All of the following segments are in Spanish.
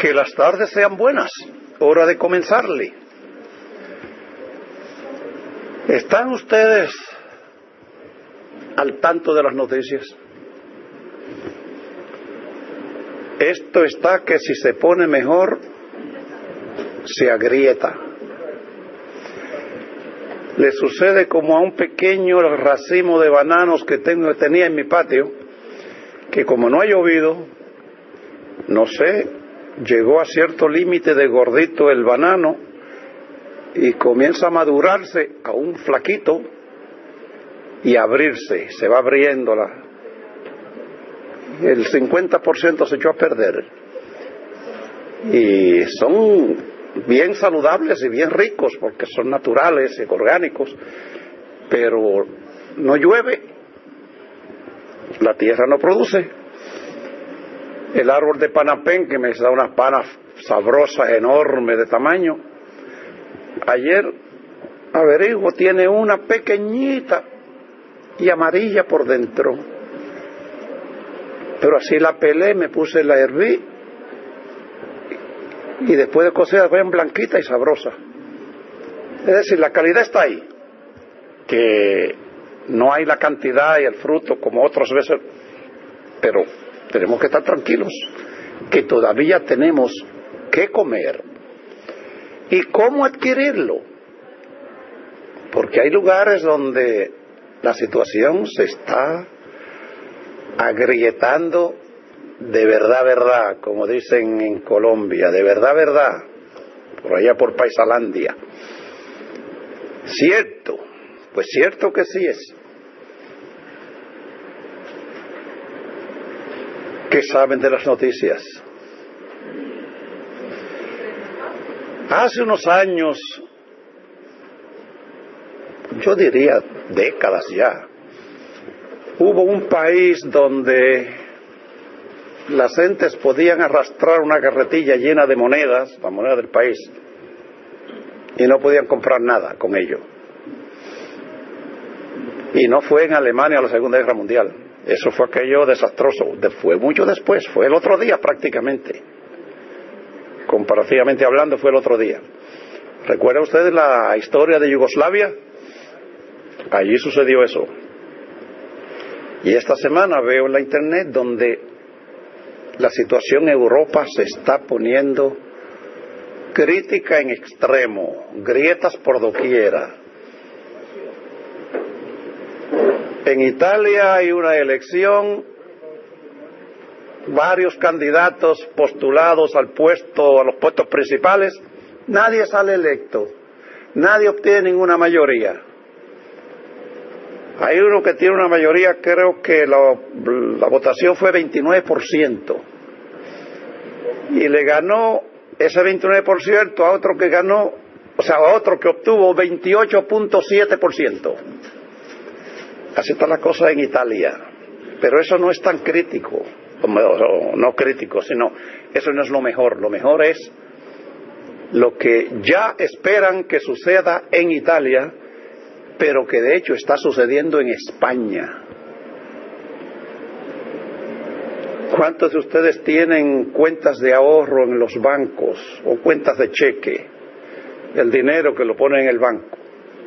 Que las tardes sean buenas, hora de comenzarle. ¿Están ustedes al tanto de las noticias? Esto está que si se pone mejor, se agrieta. Le sucede como a un pequeño racimo de bananos que tenía en mi patio, que como no ha llovido, no sé, llegó a cierto límite de gordito el banano y comienza a madurarse a un flaquito y a abrirse, se va abriendo el 50% se echó a perder. Y son bien saludables y bien ricos porque son naturales y orgánicos, pero no llueve, la tierra no produce. El árbol de panapén, que me da unas panas sabrosas, enormes de tamaño, ayer averiguo, tiene una pequeñita y amarilla por dentro, pero así la pelé, me puse, la herví y después de cocer ven blanquita y sabrosa. Es decir, la calidad está ahí, que no hay la cantidad y el fruto como otras veces, pero tenemos que estar tranquilos, que todavía tenemos que comer. ¿Y cómo adquirirlo? Porque hay lugares donde la situación se está agrietando de verdad, como dicen en Colombia, de verdad, por allá por Paisalandia. Cierto, pues cierto que sí es. ¿Qué saben de las noticias? Hace unos años, yo diría décadas ya, hubo un país donde las gentes podían arrastrar una carretilla llena de monedas, la moneda del país, y no podían comprar nada con ello. Y no fue en Alemania la Segunda Guerra Mundial. Eso fue aquello desastroso. Fue mucho después, fue el otro día prácticamente. Comparativamente hablando, fue el otro día. ¿Recuerda usted la historia de Yugoslavia? Allí sucedió eso. Y esta semana veo en la internet donde la situación en Europa se está poniendo crítica en extremo, grietas por doquiera. En Italia hay una elección, varios candidatos postulados a los puestos principales, nadie sale electo, nadie obtiene ninguna mayoría. Hay uno que tiene una mayoría, creo que la votación fue 29%, y le ganó ese 29% a otro que ganó, a otro que obtuvo 28.7%. Así está la cosa en Italia, pero eso no es tan crítico, no crítico, sino eso no es lo mejor es lo que ya esperan que suceda en Italia, pero que de hecho está sucediendo en España. ¿Cuántos de ustedes tienen cuentas de ahorro en los bancos o cuentas de cheque? El dinero que lo ponen en el banco.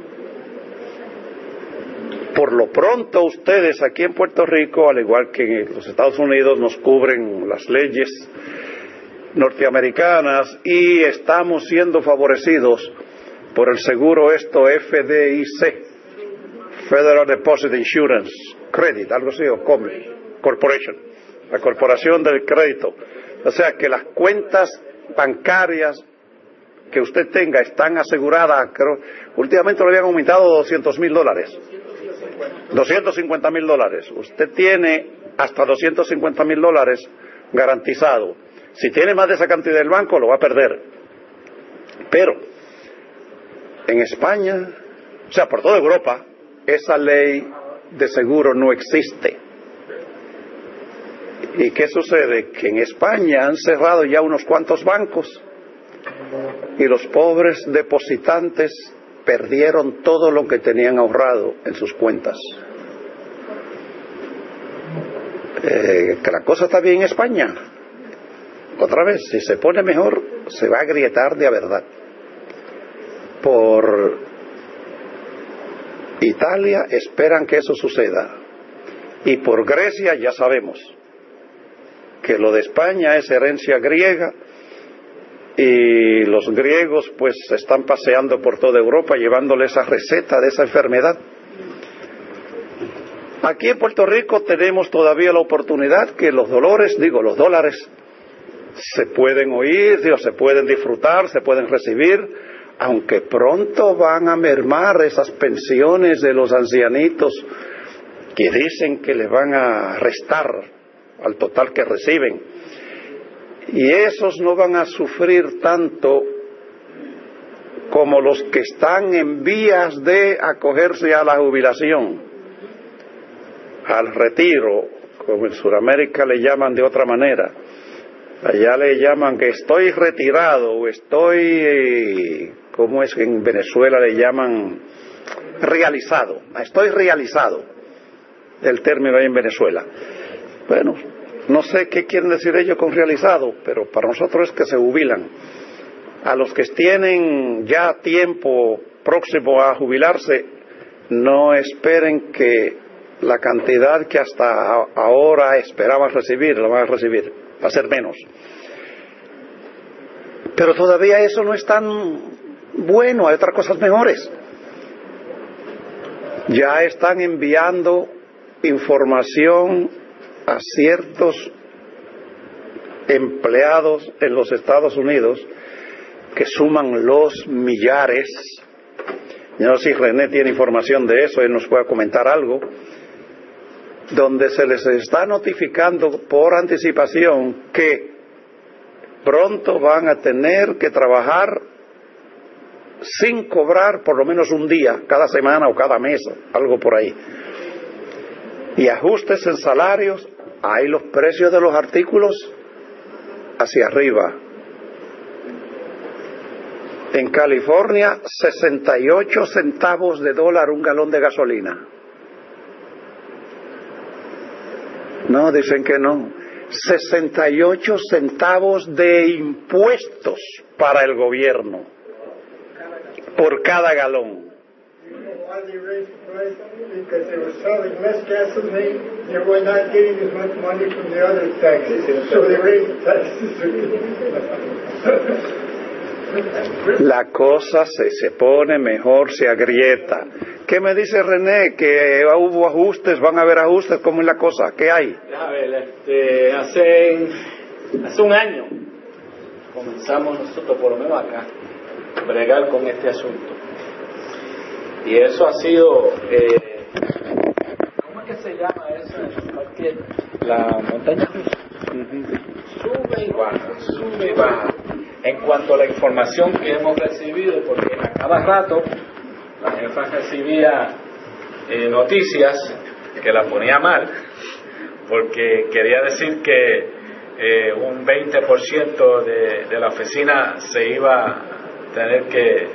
Por lo pronto ustedes aquí en Puerto Rico, al igual que en los Estados Unidos, nos cubren las leyes norteamericanas y estamos siendo favorecidos por el seguro FDIC, Federal Deposit Insurance Credit, algo así, o Corporation, la Corporación del Crédito. O sea que las cuentas bancarias que usted tenga están aseguradas, creo, últimamente lo habían aumentado $200,000. $250,000. Usted tiene hasta $250,000 garantizado. Si tiene más de esa cantidad del banco, lo va a perder. Pero en España, por toda Europa, esa ley de seguro no existe. ¿Y qué sucede? Que en España han cerrado ya unos cuantos bancos y los pobres depositantes perdieron todo lo que tenían ahorrado en sus cuentas. Que la cosa está bien en España. otra vez, si se pone mejor, se va a agrietar de a verdad. Por Italia esperan que eso suceda, y por Grecia ya sabemos que lo de España es herencia griega, y los griegos pues se están paseando por toda Europa llevándole esa receta de esa enfermedad. Aquí en Puerto Rico tenemos todavía la oportunidad que los dólares se pueden oír, se pueden disfrutar, se pueden recibir, aunque pronto van a mermar esas pensiones de los ancianitos que dicen que le van a restar al total que reciben. Y esos no van a sufrir tanto como los que están en vías de acogerse a la jubilación, al retiro, como en Sudamérica le llaman de otra manera. Allá le llaman que estoy retirado, o estoy, ¿cómo es que en Venezuela le llaman? Realizado. Estoy realizado, el término ahí en Venezuela. Bueno, no sé qué quieren decir ellos con realizado, pero para nosotros es que se jubilan. A los que tienen ya tiempo próximo a jubilarse, no esperen que la cantidad que hasta ahora esperaban recibir, la van a recibir, va a ser menos. Pero todavía eso no es tan bueno, hay otras cosas mejores. Ya están enviando información a ciertos empleados en los Estados Unidos que suman los millares. Yo no sé si René tiene información de eso, él nos puede comentar algo, donde se les está notificando por anticipación que pronto van a tener que trabajar sin cobrar por lo menos un día, cada semana o cada mes, algo por ahí. Y ajustes en salarios, hay los precios de los artículos hacia arriba. En California, 68 centavos de dólar un galón de gasolina. No, dicen que no. 68 centavos de impuestos para el gobierno por cada galón. La cosa se pone mejor, se agrieta. ¿Qué me dice René? Que hubo ajustes, van a haber ajustes, ¿cómo es la cosa? ¿Qué hay? A ver, hace un año comenzamos nosotros, por lo menos acá, a bregar con este asunto. Y eso ha sido, ¿cómo es que se llama eso? La montaña rusa. Sube y baja. En cuanto a la información que hemos recibido, porque a cada rato la jefa recibía noticias que la ponía mal, porque quería decir que un 20% de la oficina se iba a tener que,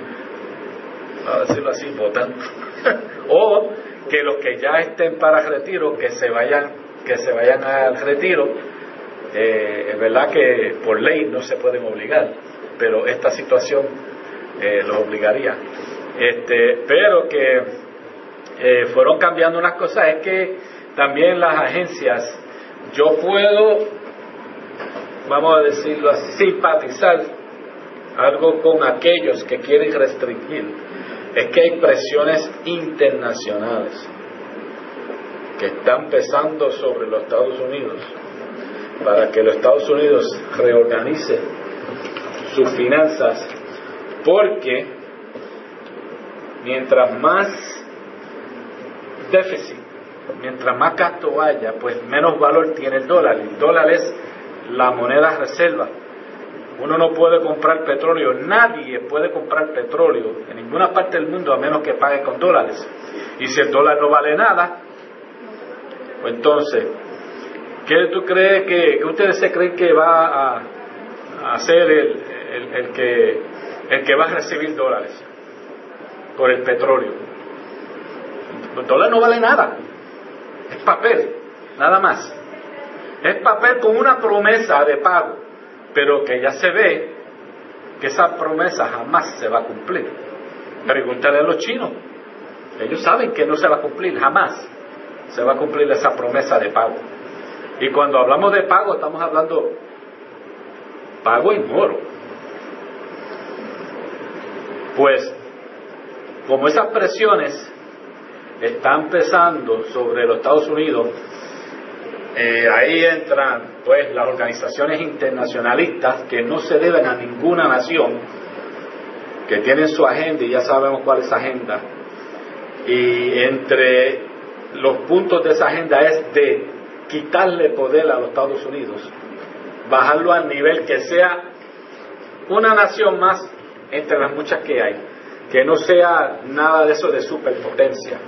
a decirlo así, votar, o que los que ya estén para retiro, que se vayan al retiro. Es verdad que por ley no se pueden obligar, pero esta situación los obligaría. Pero que fueron cambiando unas cosas. Es que también las agencias, yo puedo, vamos a decirlo así, simpatizar algo con aquellos que quieren restringir. Es que hay presiones internacionales que están pesando sobre los Estados Unidos para que los Estados Unidos reorganice sus finanzas, porque mientras más déficit, mientras más gasto haya, pues menos valor tiene el dólar. El dólar es la moneda reserva. Uno no puede comprar petróleo, nadie puede comprar petróleo en ninguna parte del mundo a menos que pague con dólares. Y si el dólar no vale nada, pues entonces, ¿qué tú crees que ustedes se creen que va a hacer el que va a recibir dólares por el petróleo? El dólar no vale nada, es papel, nada más. Es papel con una promesa de pago. pero que ya se ve que esa promesa jamás se va a cumplir. Pregúntale a los chinos, ellos saben que no se va a cumplir, jamás se va a cumplir esa promesa de pago. Y cuando hablamos de pago, estamos hablando pago en oro. Pues, como esas presiones están pesando sobre los Estados Unidos, ahí entran pues las organizaciones internacionalistas que no se deben a ninguna nación, que tienen su agenda y ya sabemos cuál es esa agenda. Y entre los puntos de esa agenda es de quitarle poder a los Estados Unidos, bajarlo al nivel que sea una nación más entre las muchas que hay, que no sea nada de eso de superpotencia.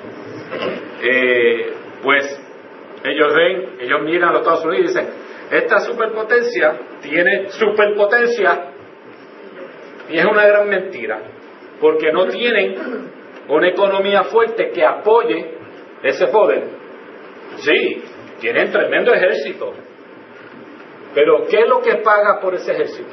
Pues ellos miran a los Estados Unidos y dicen, esta superpotencia tiene superpotencia, y es una gran mentira, porque no tienen una economía fuerte que apoye ese poder. Sí, tienen tremendo ejército, pero ¿qué es lo que paga por ese ejército?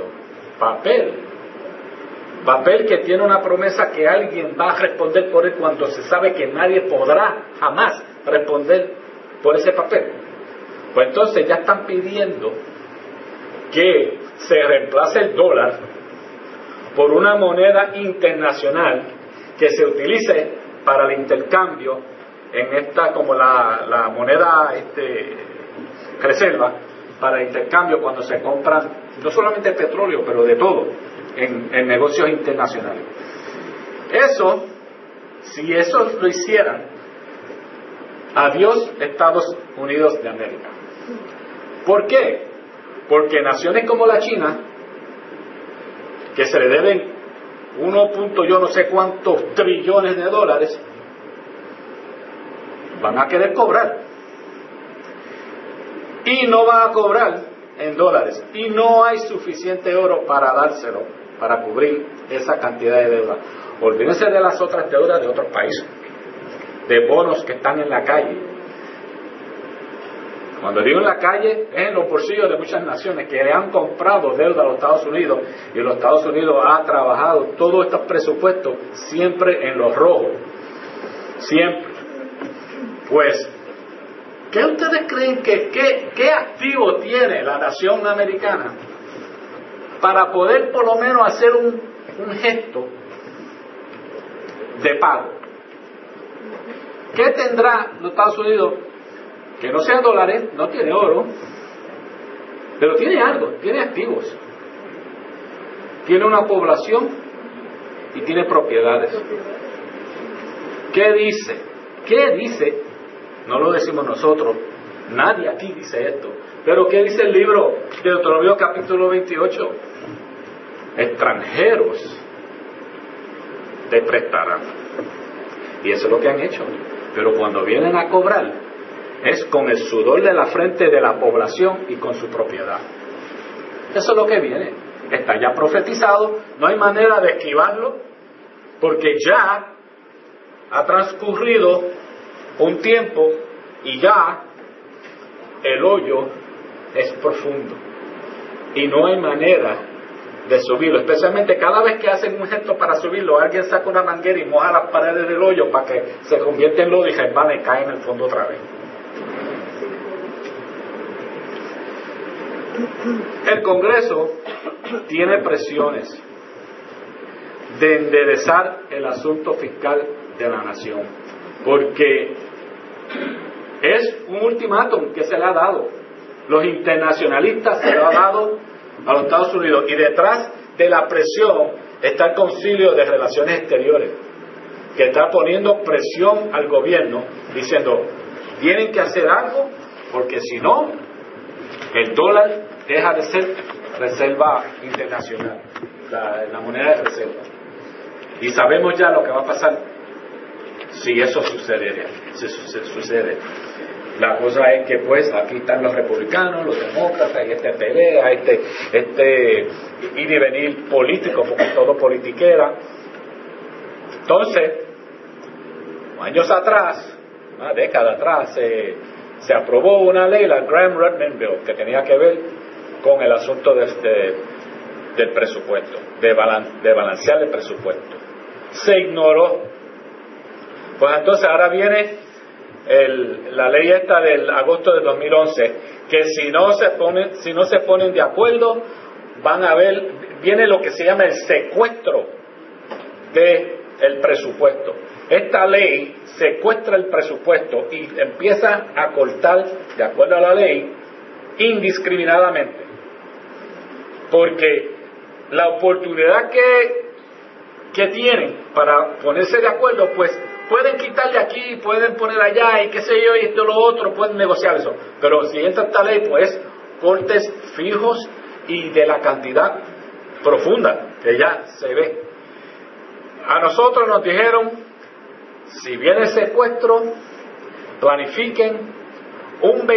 Papel que tiene una promesa que alguien va a responder por él cuando se sabe que nadie podrá jamás responder por ese papel. Pues entonces ya están pidiendo que se reemplace el dólar por una moneda internacional que se utilice para el intercambio en esta, como la moneda reserva para el intercambio cuando se compran no solamente petróleo, pero de todo en negocios internacionales. Eso, si eso lo hicieran, adiós Estados Unidos de América. ¿Por qué? Porque naciones como la China, que se le deben 1. Yo no sé cuántos trillones de dólares, van a querer cobrar. Y no van a cobrar en dólares. Y no hay suficiente oro para dárselo, para cubrir esa cantidad de deuda. Olvídense de las otras deudas de otros países, de bonos que están en la calle. Cuando digo en la calle, es en los bolsillos de muchas naciones que le han comprado deuda a los Estados Unidos, y los Estados Unidos ha trabajado todos estos presupuestos siempre en los rojos. Siempre. Pues, ¿qué ustedes creen qué activo tiene la nación americana para poder por lo menos hacer un gesto de pago? ¿Qué tendrá los Estados Unidos? Que no sean dólares, no tiene oro, pero tiene algo, tiene activos, tiene una población y tiene propiedades. ¿Qué dice? ¿Qué dice? No lo decimos nosotros, nadie aquí dice esto, pero ¿qué dice el libro de Deuteronomio capítulo 28? Extranjeros te prestarán. Y eso es lo que han hecho. Pero cuando vienen a cobrar, es con el sudor de la frente de la población y con su propiedad. Eso es lo que viene. Está ya profetizado, no hay manera de esquivarlo, porque ya ha transcurrido un tiempo y ya el hoyo es profundo y no hay manera de subirlo. Especialmente cada vez que hacen un gesto para subirlo, alguien saca una manguera y moja las paredes del hoyo para que se convierta en lodo y resbala y cae en el fondo otra vez. El Congreso tiene presiones de enderezar el asunto fiscal de la nación, porque es un ultimátum que se le ha dado. Los internacionalistas se lo han dado a los Estados Unidos, y detrás de la presión está el Concilio de Relaciones Exteriores, que está poniendo presión al gobierno diciendo, tienen que hacer algo, porque si no, el dólar deja de ser reserva internacional, la moneda de reserva. Y sabemos ya lo que va a pasar si eso sucede. La cosa es que pues aquí están los republicanos, los demócratas, y pelea, ir y venir político, porque todo politiquera. Entonces, años atrás, una década atrás, se aprobó una ley, la Gramm-Rudman Bill, que tenía que ver con el asunto del presupuesto, de balancear el presupuesto. Se ignoró. Pues entonces ahora viene la ley esta del agosto de 2011, que si no se ponen de acuerdo, viene lo que se llama el secuestro del presupuesto. Esta ley secuestra el presupuesto y empieza a cortar, de acuerdo a la ley, indiscriminadamente. Porque la oportunidad que tienen para ponerse de acuerdo, pues pueden quitarle aquí, pueden poner allá y qué sé yo, y esto lo otro, pueden negociar eso. Pero si entra esta ley, pues cortes fijos y de la cantidad profunda que ya se ve. A nosotros nos dijeron, si viene el secuestro, planifiquen un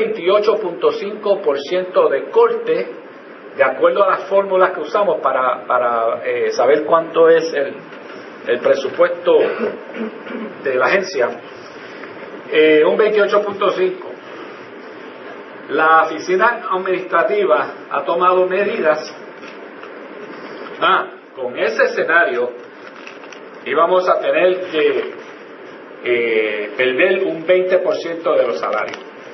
28.5% de corte, de acuerdo a las fórmulas que usamos para saber cuánto es el presupuesto de la agencia, un 28.5. La oficina administrativa ha tomado medidas. Con ese escenario íbamos a tener que perder un 20% de los salarios.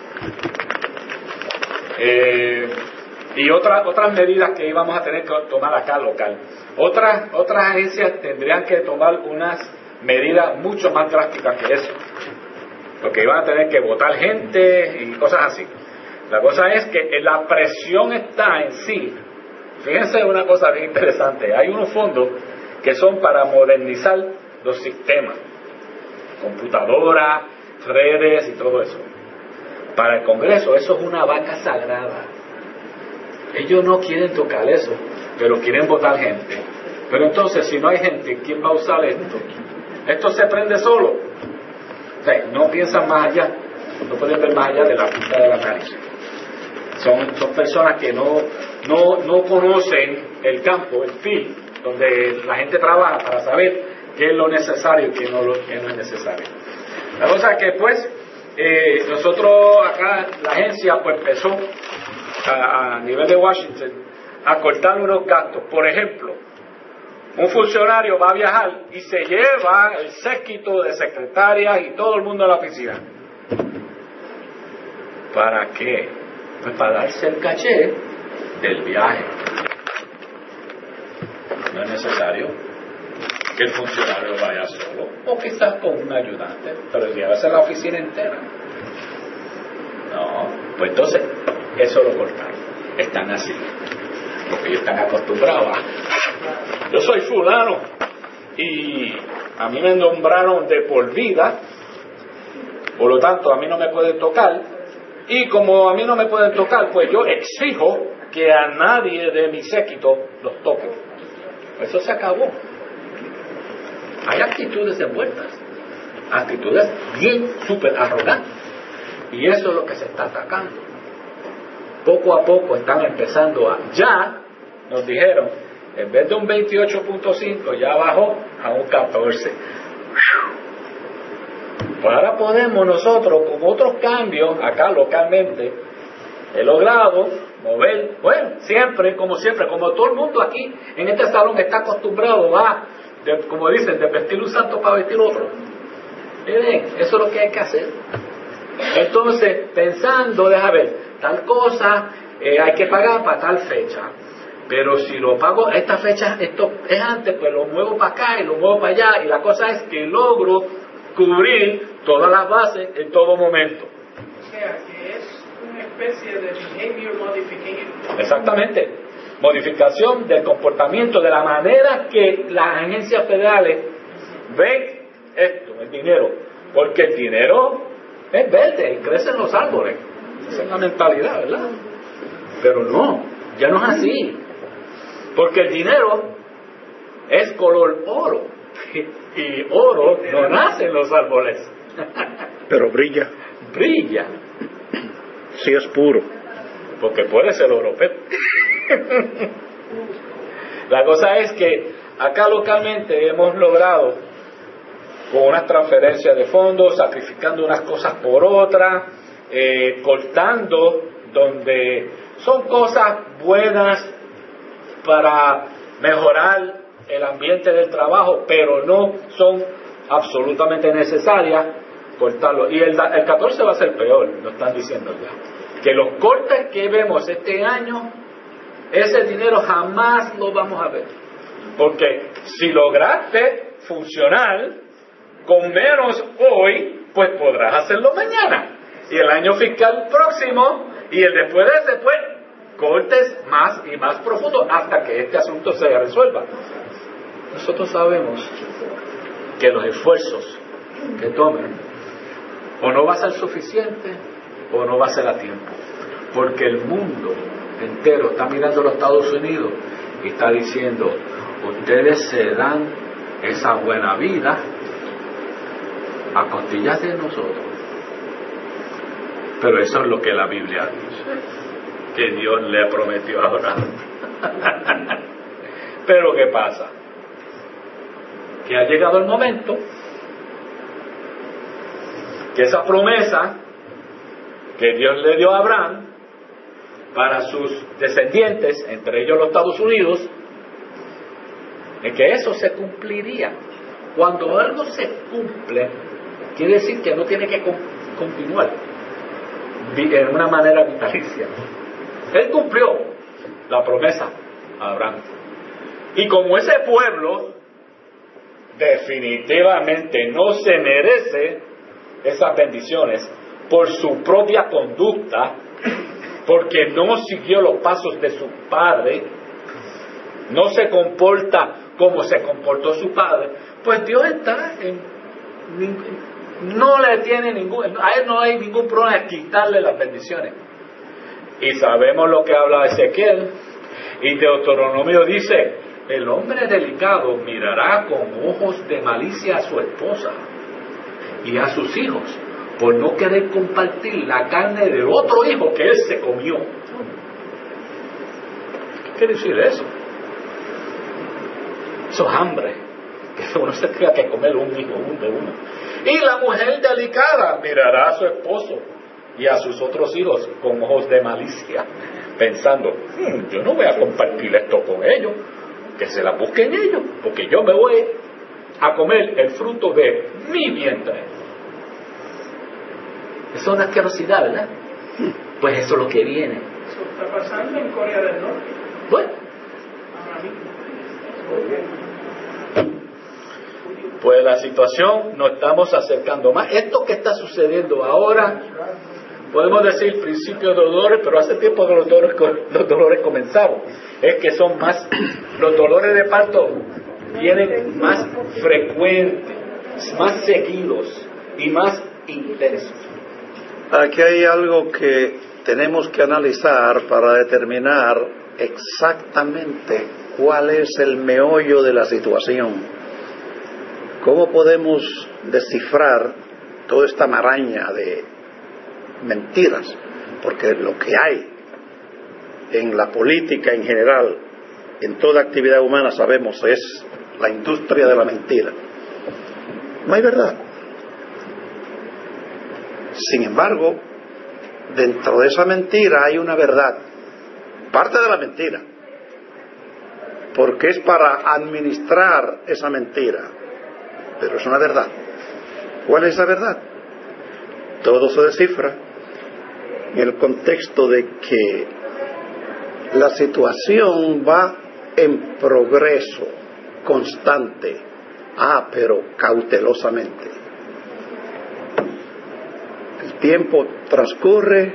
Y otras medidas que íbamos a tener que tomar acá local. Otras agencias tendrían que tomar unas medidas mucho más drásticas que eso, porque iban a tener que votar gente y cosas así. La cosa es que la presión está en sí. Fíjense una cosa bien interesante. Hay unos fondos que son para modernizar los sistemas, computadoras, redes y todo eso. Para el Congreso eso es una vaca sagrada. Ellos no quieren tocar eso, pero quieren votar gente. Pero entonces, si no hay gente, ¿quién va a usar esto? Esto se prende solo. O sea, no piensan más allá, no pueden ver más allá de la punta de la nariz. Son personas que no conocen el campo, el field, donde la gente trabaja para saber qué es lo necesario y qué no es necesario. La cosa es que, pues, nosotros acá, la agencia, pues empezó a nivel de Washington a cortar unos gastos. Por ejemplo, un funcionario va a viajar y se lleva el séquito de secretarias y todo el mundo a la oficina. ¿Para qué? Pues para darse el caché del viaje. No es necesario que el funcionario vaya solo, o quizás con un ayudante, pero llevarse a la oficina entera. No, pues entonces eso lo cortaron. Están así, porque ellos están acostumbrados a, yo soy fulano y a mí me nombraron de por vida, por lo tanto a mí no me pueden tocar, y como a mí no me pueden tocar, pues yo exijo que a nadie de mi séquito los toque. Eso se acabó. Hay actitudes envueltas, actitudes bien súper arrogantes, y eso es lo que se está atacando. Poco a poco están empezando ya nos dijeron, en vez de un 28.5 ya bajó a un 14. Pues ahora podemos nosotros, con otros cambios acá localmente, he logrado mover, bueno, siempre, como todo el mundo aquí en este salón está acostumbrado a, como dicen, de vestir un santo para vestir otro. Miren, eso es lo que hay que hacer. Entonces, pensando, deja ver, tal cosa hay que pagar para tal fecha, pero si lo pago esta fecha, esto es antes, pues lo muevo para acá y lo muevo para allá, y la cosa es que logro cubrir todas las bases en todo momento. O sea, que es una especie de behavior modification. Exactamente, modificación del comportamiento, de la manera que las agencias federales ven esto, el dinero, porque el dinero es verde y crece en los árboles. Esa es la mentalidad, ¿verdad? Pero no, ya no es así, porque el dinero es color oro y oro no nace en los árboles. Pero brilla. Brilla. Sí, es puro. Porque puede ser oro, pero la cosa es que acá localmente hemos logrado, con unas transferencias de fondos, sacrificando unas cosas por otras, cortando donde son cosas buenas para mejorar el ambiente del trabajo, pero no son absolutamente necesarias cortarlo. Y el 14 va a ser peor, lo están diciendo ya. Que los cortes que vemos este año, ese dinero jamás lo vamos a ver. Porque si lograste funcionar con menos hoy, pues podrás hacerlo mañana. Y el año fiscal próximo, y el después de ese, pues, cortes más y más profundos hasta que este asunto se resuelva. Nosotros sabemos que los esfuerzos que tomen o no va a ser suficiente o no va a ser a tiempo, porque el mundo entero está mirando a los Estados Unidos y está diciendo: ustedes se dan esa buena vida a costillas de nosotros. Pero eso es lo que la Biblia dice, que Dios le prometió a Abraham. Pero ¿qué pasa? Que ha llegado el momento que esa promesa que Dios le dio a Abraham para sus descendientes, entre ellos los Estados Unidos, en que eso se cumpliría. Cuando algo se cumple, quiere decir que no tiene que continuar en una manera vitalicia. Él cumplió la promesa a Abraham. Y como ese pueblo definitivamente no se merece esas bendiciones por su propia conducta, porque no siguió los pasos de su padre, no se comporta como se comportó su padre, pues Dios está no le tiene a él no hay ningún problema de quitarle las bendiciones. Y sabemos lo que habla Ezequiel, y Deuteronomio dice: el hombre delicado mirará con ojos de malicia a su esposa y a sus hijos por no querer compartir la carne del otro hijo que él se comió. ¿Qué quiere decir eso? Eso es hambre, que uno se tenga que comer un hijo de uno. Y la mujer delicada mirará a su esposo y a sus otros hijos con ojos de malicia, pensando: yo no voy a compartir esto con ellos, que se la busquen ellos, porque yo me voy a comer el fruto de mi vientre. Eso es una asquerosidad, ¿verdad? Pues eso es lo que viene. Eso está pasando en Corea del Norte. Bueno, Ahora mismo. pues la situación nos estamos acercando más. Esto que está sucediendo ahora, podemos decir principio de dolores, pero hace tiempo que los dolores comenzaron. Es que son más, los dolores de parto vienen más frecuentes, más seguidos y más intensos. Aquí hay algo que tenemos que analizar para determinar exactamente cuál es el meollo de la situación. ¿Cómo podemos descifrar toda esta maraña de mentiras? Porque lo que hay en la política en general, en toda actividad humana, sabemos, es la industria de la mentira. No hay verdad. Sin embargo, dentro de esa mentira hay una verdad, parte de la mentira, porque es para administrar esa mentira, pero es una verdad. ¿Cuál es esa verdad? Todo se descifra en el contexto de que la situación va en progreso constante, pero cautelosamente. El tiempo transcurre,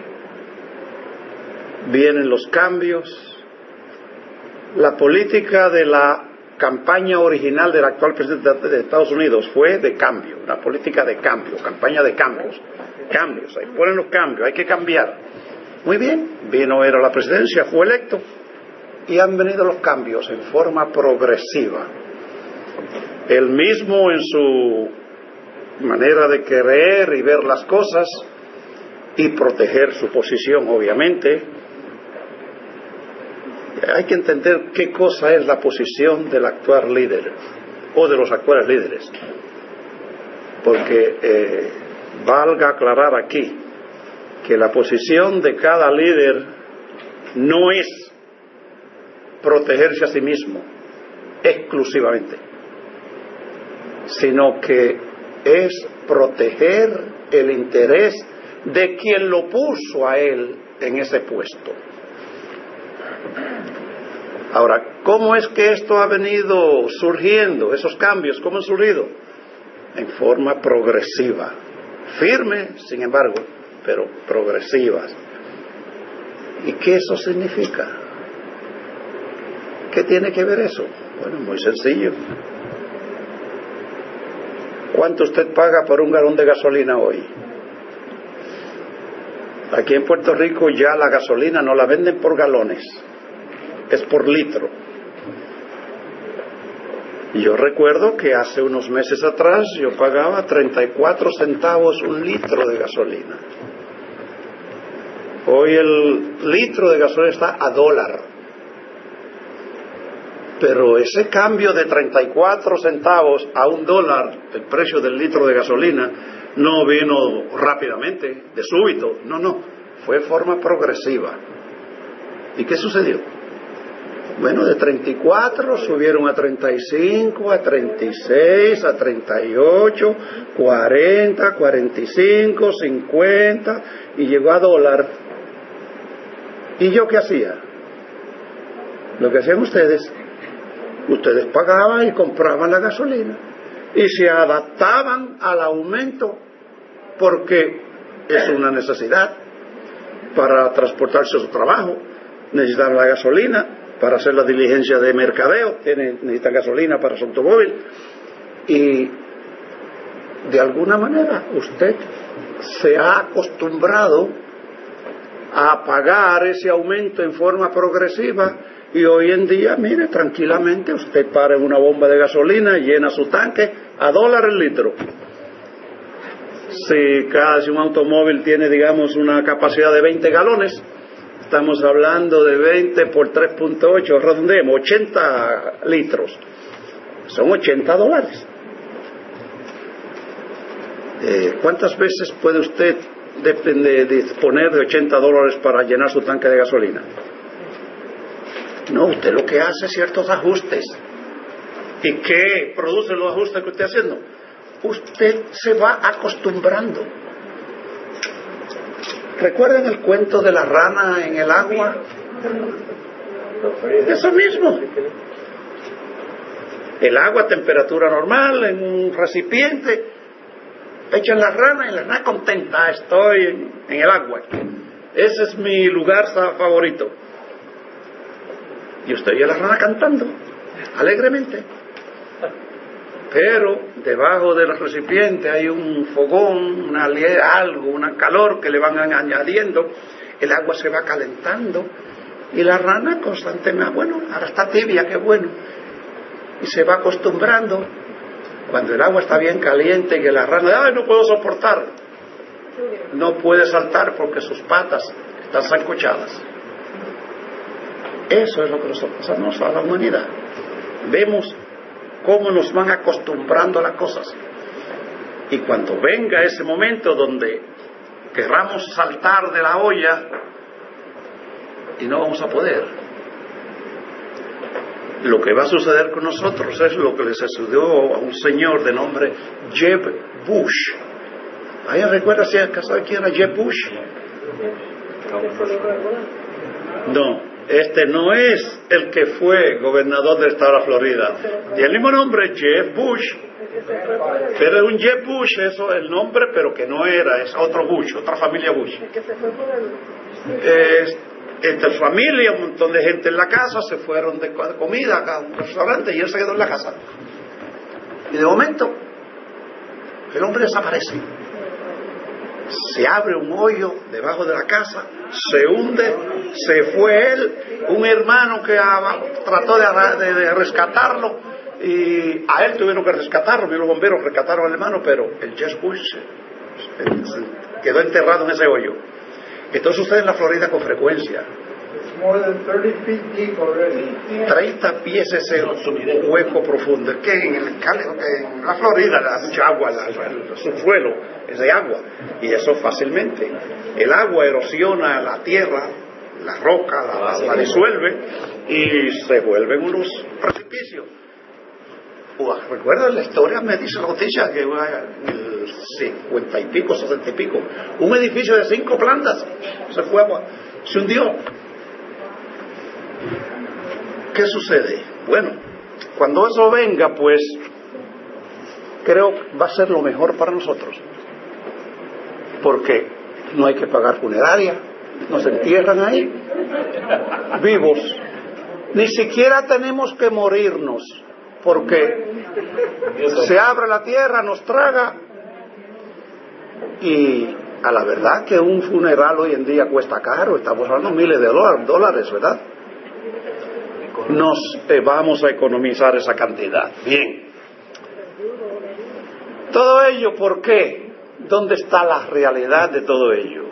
vienen los cambios. La política de la campaña original del actual presidente de Estados Unidos fue de cambio, una política de cambio, campaña de cambios, ahí ponen los cambios, hay que cambiar. Muy bien, vino, era la presidencia, fue electo, y han venido los cambios en forma progresiva. Él mismo en su manera de querer y ver las cosas y proteger su posición, obviamente. Hay que entender qué cosa es la posición del actual líder o de los actuales líderes, porque valga aclarar aquí que la posición de cada líder no es protegerse a sí mismo exclusivamente, sino que es proteger el interés de quien lo puso a él en ese puesto. Ahora, ¿cómo es que esto ha venido surgiendo? Esos cambios, ¿cómo han surgido? En forma progresiva, firme, sin embargo, pero progresivas. ¿Y qué eso significa? ¿Qué tiene que ver eso? Bueno, muy sencillo. ¿Cuánto usted paga por un galón de gasolina hoy? Aquí en Puerto Rico ya la gasolina no la venden por galones, es por litro. Y yo recuerdo que hace unos meses atrás yo pagaba 34 centavos un litro de gasolina. Hoy el litro de gasolina está a $1. Pero ese cambio de 34 centavos a $1, el precio del litro de gasolina, no vino rápidamente, de súbito, no, fue de forma progresiva. ¿Y qué sucedió? Bueno, de 34 subieron a 35, a 36, a 38, 40, 45, 50 y llegó a $1. ¿Y yo qué hacía? Lo que hacían ustedes pagaban y compraban la gasolina y se adaptaban al aumento porque es una necesidad para transportarse a su trabajo, necesitan la gasolina para hacer la diligencia de mercadeo, necesitan gasolina para su automóvil y de alguna manera usted se ha acostumbrado a pagar ese aumento en forma progresiva. Y hoy en día, mire, tranquilamente usted para en una bomba de gasolina, llena su tanque a $1 el litro. Si un automóvil tiene, digamos, una capacidad de 20 galones, estamos hablando de 20 por 3.8, redondeemos, 80 litros. Son $80. ¿Cuántas veces puede usted disponer de $80 para llenar su tanque de gasolina? No, usted lo que hace es ciertos ajustes. ¿Y qué producen los ajustes que usted está haciendo? Usted se va acostumbrando. ¿Recuerdan el cuento de la rana en el agua? Eso mismo. El agua a temperatura normal, en un recipiente, echan la rana y la rana contenta, estoy en el agua. Ese es mi lugar favorito. Y usted oye a la rana cantando alegremente, pero debajo del recipiente hay un fogón, una calor que le van añadiendo, el agua se va calentando y la rana constantemente, bueno, ahora está tibia, qué bueno, y se va acostumbrando. Cuando el agua está bien caliente, que la rana, ay, no puedo soportar, no puede saltar porque sus patas están sancochadas. Eso es lo que nosotros pasamos a la humanidad. Vemos cómo nos van acostumbrando a las cosas. Y cuando venga ese momento donde querramos saltar de la olla, y no vamos a poder, lo que va a suceder con nosotros es lo que le sucedió a un señor de nombre Jeb Bush. ¿Alguien recuerda si acaso quién era Jeb Bush? No. Este no es el que fue gobernador del estado de la Florida. Tiene el mismo nombre, Jeb Bush. Pero es un Jeb Bush, eso es el nombre, pero que no era, es otro Bush, otra familia Bush. Entre familia, un montón de gente en la casa, se fueron de comida a un restaurante y él se quedó en la casa. Y de momento, el hombre desaparece. Se abre un hoyo debajo de la casa, se hunde, se fue él, un hermano que trató de rescatarlo y a él tuvieron que rescatarlo, los bomberos rescataron al hermano, pero el Jeb Bush se quedó enterrado en ese hoyo. Esto sucede en la Florida con frecuencia. 30 pies ese hueco profundo. Que en la Florida hay mucha agua, el subsuelo es de agua, y eso fácilmente. El agua erosiona la tierra la roca la disuelve y se vuelven unos precipicios. ¿Recuerdan la historia? Me dice la noticia que en el 50 y pico, 60 y pico, un edificio de 5 plantas se hundió. ¿Qué sucede? Bueno, cuando eso venga, pues creo va a ser lo mejor para nosotros, porque no hay que pagar funeraria, nos entierran ahí vivos, ni siquiera tenemos que morirnos, porque se abre la tierra, nos traga, y a la verdad que un funeral hoy en día cuesta caro, estamos hablando miles de dólares, ¿verdad? Nos vamos a economizar esa cantidad. Bien. Todo ello, ¿por qué? ¿Dónde está la realidad de todo ello?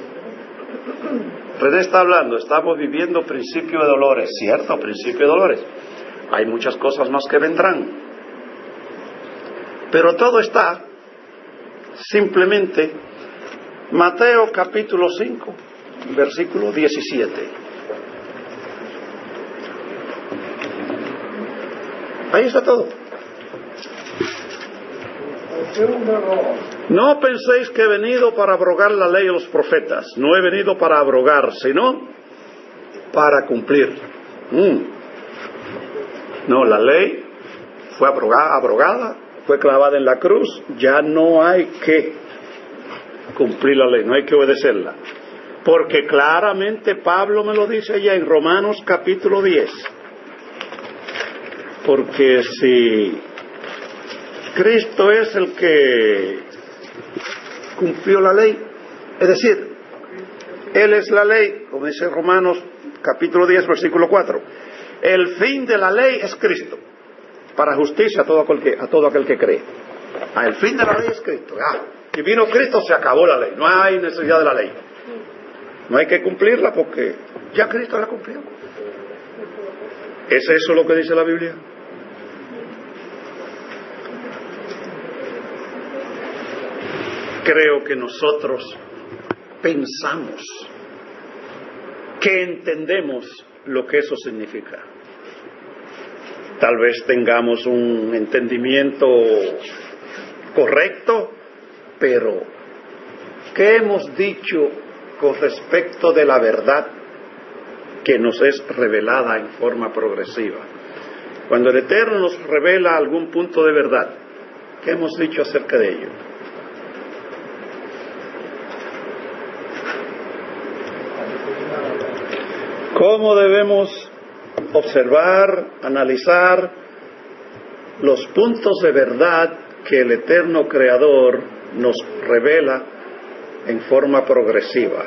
René está hablando, estamos viviendo principio de dolores, ¿cierto? Principio de dolores. Hay muchas cosas más que vendrán. Pero todo está simplemente Mateo capítulo 5, versículo 17. Ahí está todo. No penséis que he venido para abrogar la ley de los profetas. No he venido para abrogar, sino para cumplir. No, la ley fue abrogada, fue clavada en la cruz. Ya no hay que cumplir la ley, no hay que obedecerla. Porque claramente Pablo me lo dice allá en Romanos capítulo 10. Porque si Cristo es el que cumplió la ley, es decir, Él es la ley, como dice Romanos capítulo 10, versículo 4, el fin de la ley es Cristo, para justicia a todo aquel que cree. El fin de la ley es Cristo. Si vino Cristo, se acabó la ley, no hay necesidad de la ley, no hay que cumplirla porque ya Cristo la cumplió. ¿Es eso lo que dice la Biblia? Creo que nosotros pensamos que entendemos lo que eso significa. Tal vez tengamos un entendimiento correcto, pero ¿qué hemos dicho con respecto de la verdad que nos es revelada en forma progresiva? Cuando el Eterno nos revela algún punto de verdad, ¿qué hemos dicho acerca de ello? ¿Cómo debemos observar, analizar los puntos de verdad que el eterno Creador nos revela en forma progresiva?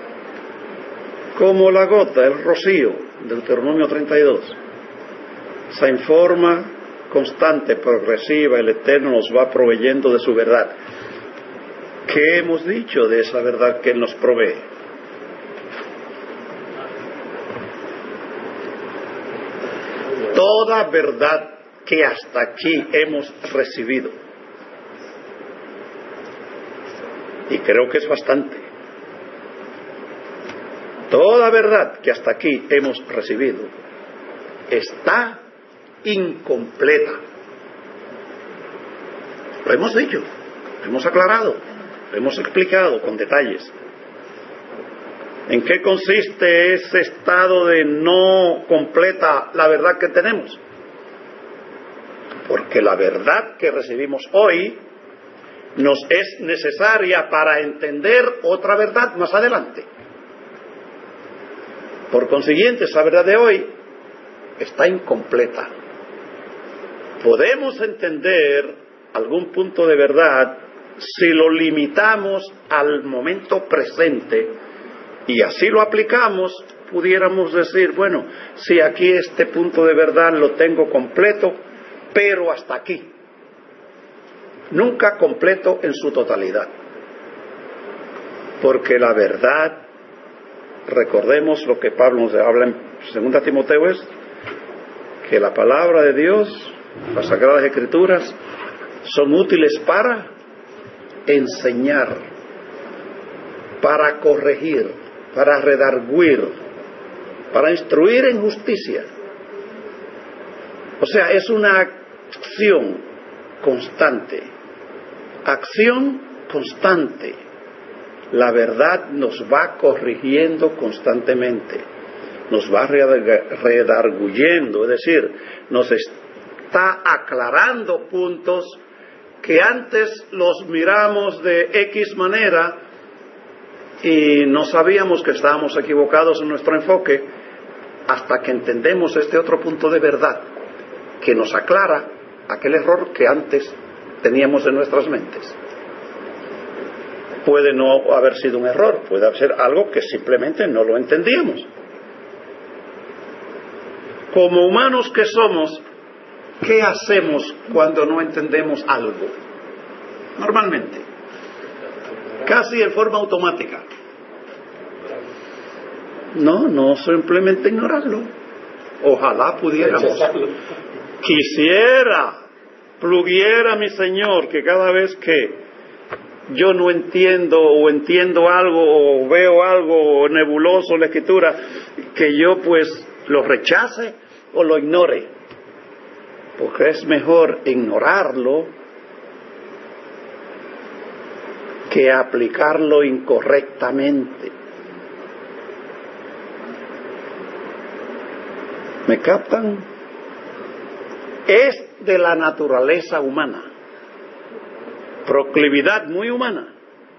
Como la gota, el rocío, Deuteronomio 32. O sea, en forma constante, progresiva, el Eterno nos va proveyendo de su verdad. ¿Qué hemos dicho de esa verdad que Él nos provee? Toda verdad que hasta aquí hemos recibido, y creo que es bastante, toda verdad que hasta aquí hemos recibido está incompleta. Lo hemos dicho, lo hemos aclarado, lo hemos explicado con detalles. ¿En qué consiste ese estado de no completa la verdad que tenemos? Porque la verdad que recibimos hoy nos es necesaria para entender otra verdad más adelante. Por consiguiente, esa verdad de hoy está incompleta. Podemos entender algún punto de verdad si lo limitamos al momento presente, y así lo aplicamos, pudiéramos decir, bueno, si aquí este punto de verdad lo tengo completo, pero hasta aquí. Nunca completo en su totalidad. Porque la verdad, recordemos lo que Pablo nos habla en 2 Timoteo, es que la palabra de Dios, las Sagradas Escrituras, son útiles para enseñar, para corregir, para redarguir, para instruir en justicia. O sea, es una acción constante. Acción constante. La verdad nos va corrigiendo constantemente. Nos va redarguyendo, es decir, nos está aclarando puntos que antes los miramos de X manera y no sabíamos que estábamos equivocados en nuestro enfoque hasta que entendemos este otro punto de verdad que nos aclara aquel error que antes teníamos en nuestras mentes. Puede no haber sido un error, puede ser algo que simplemente no lo entendíamos. Como humanos que somos, ¿qué hacemos cuando no entendemos algo? Normalmente, casi en forma automática. No simplemente ignorarlo. Ojalá pudiéramos. Pluguiera mi Señor, que cada vez que yo no entiendo o entiendo algo o veo algo nebuloso en la Escritura, que yo pues lo rechace o lo ignore. Porque es mejor ignorarlo que aplicarlo incorrectamente. ¿Me captan? Es de la naturaleza humana, proclividad muy humana,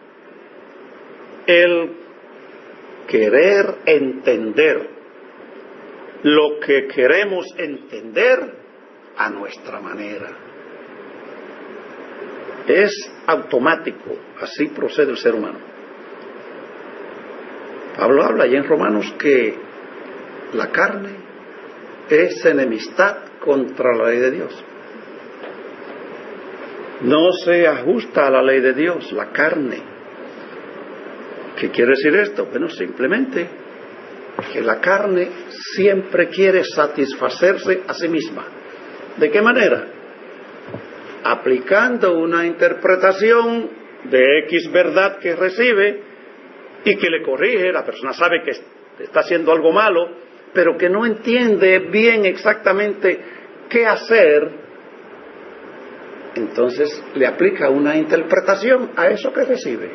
el querer entender lo que queremos entender a nuestra manera. Es automático, así procede el ser humano. Pablo habla allá en Romanos que la carne es enemistad contra la ley de Dios. No se ajusta a la ley de Dios, la carne. ¿Qué quiere decir esto? Bueno, simplemente que la carne siempre quiere satisfacerse a sí misma. ¿De qué manera? Aplicando una interpretación de X verdad que recibe y que le corrige. La persona sabe que está haciendo algo malo, pero que no entiende bien exactamente qué hacer. Entonces le aplica una interpretación a eso que recibe,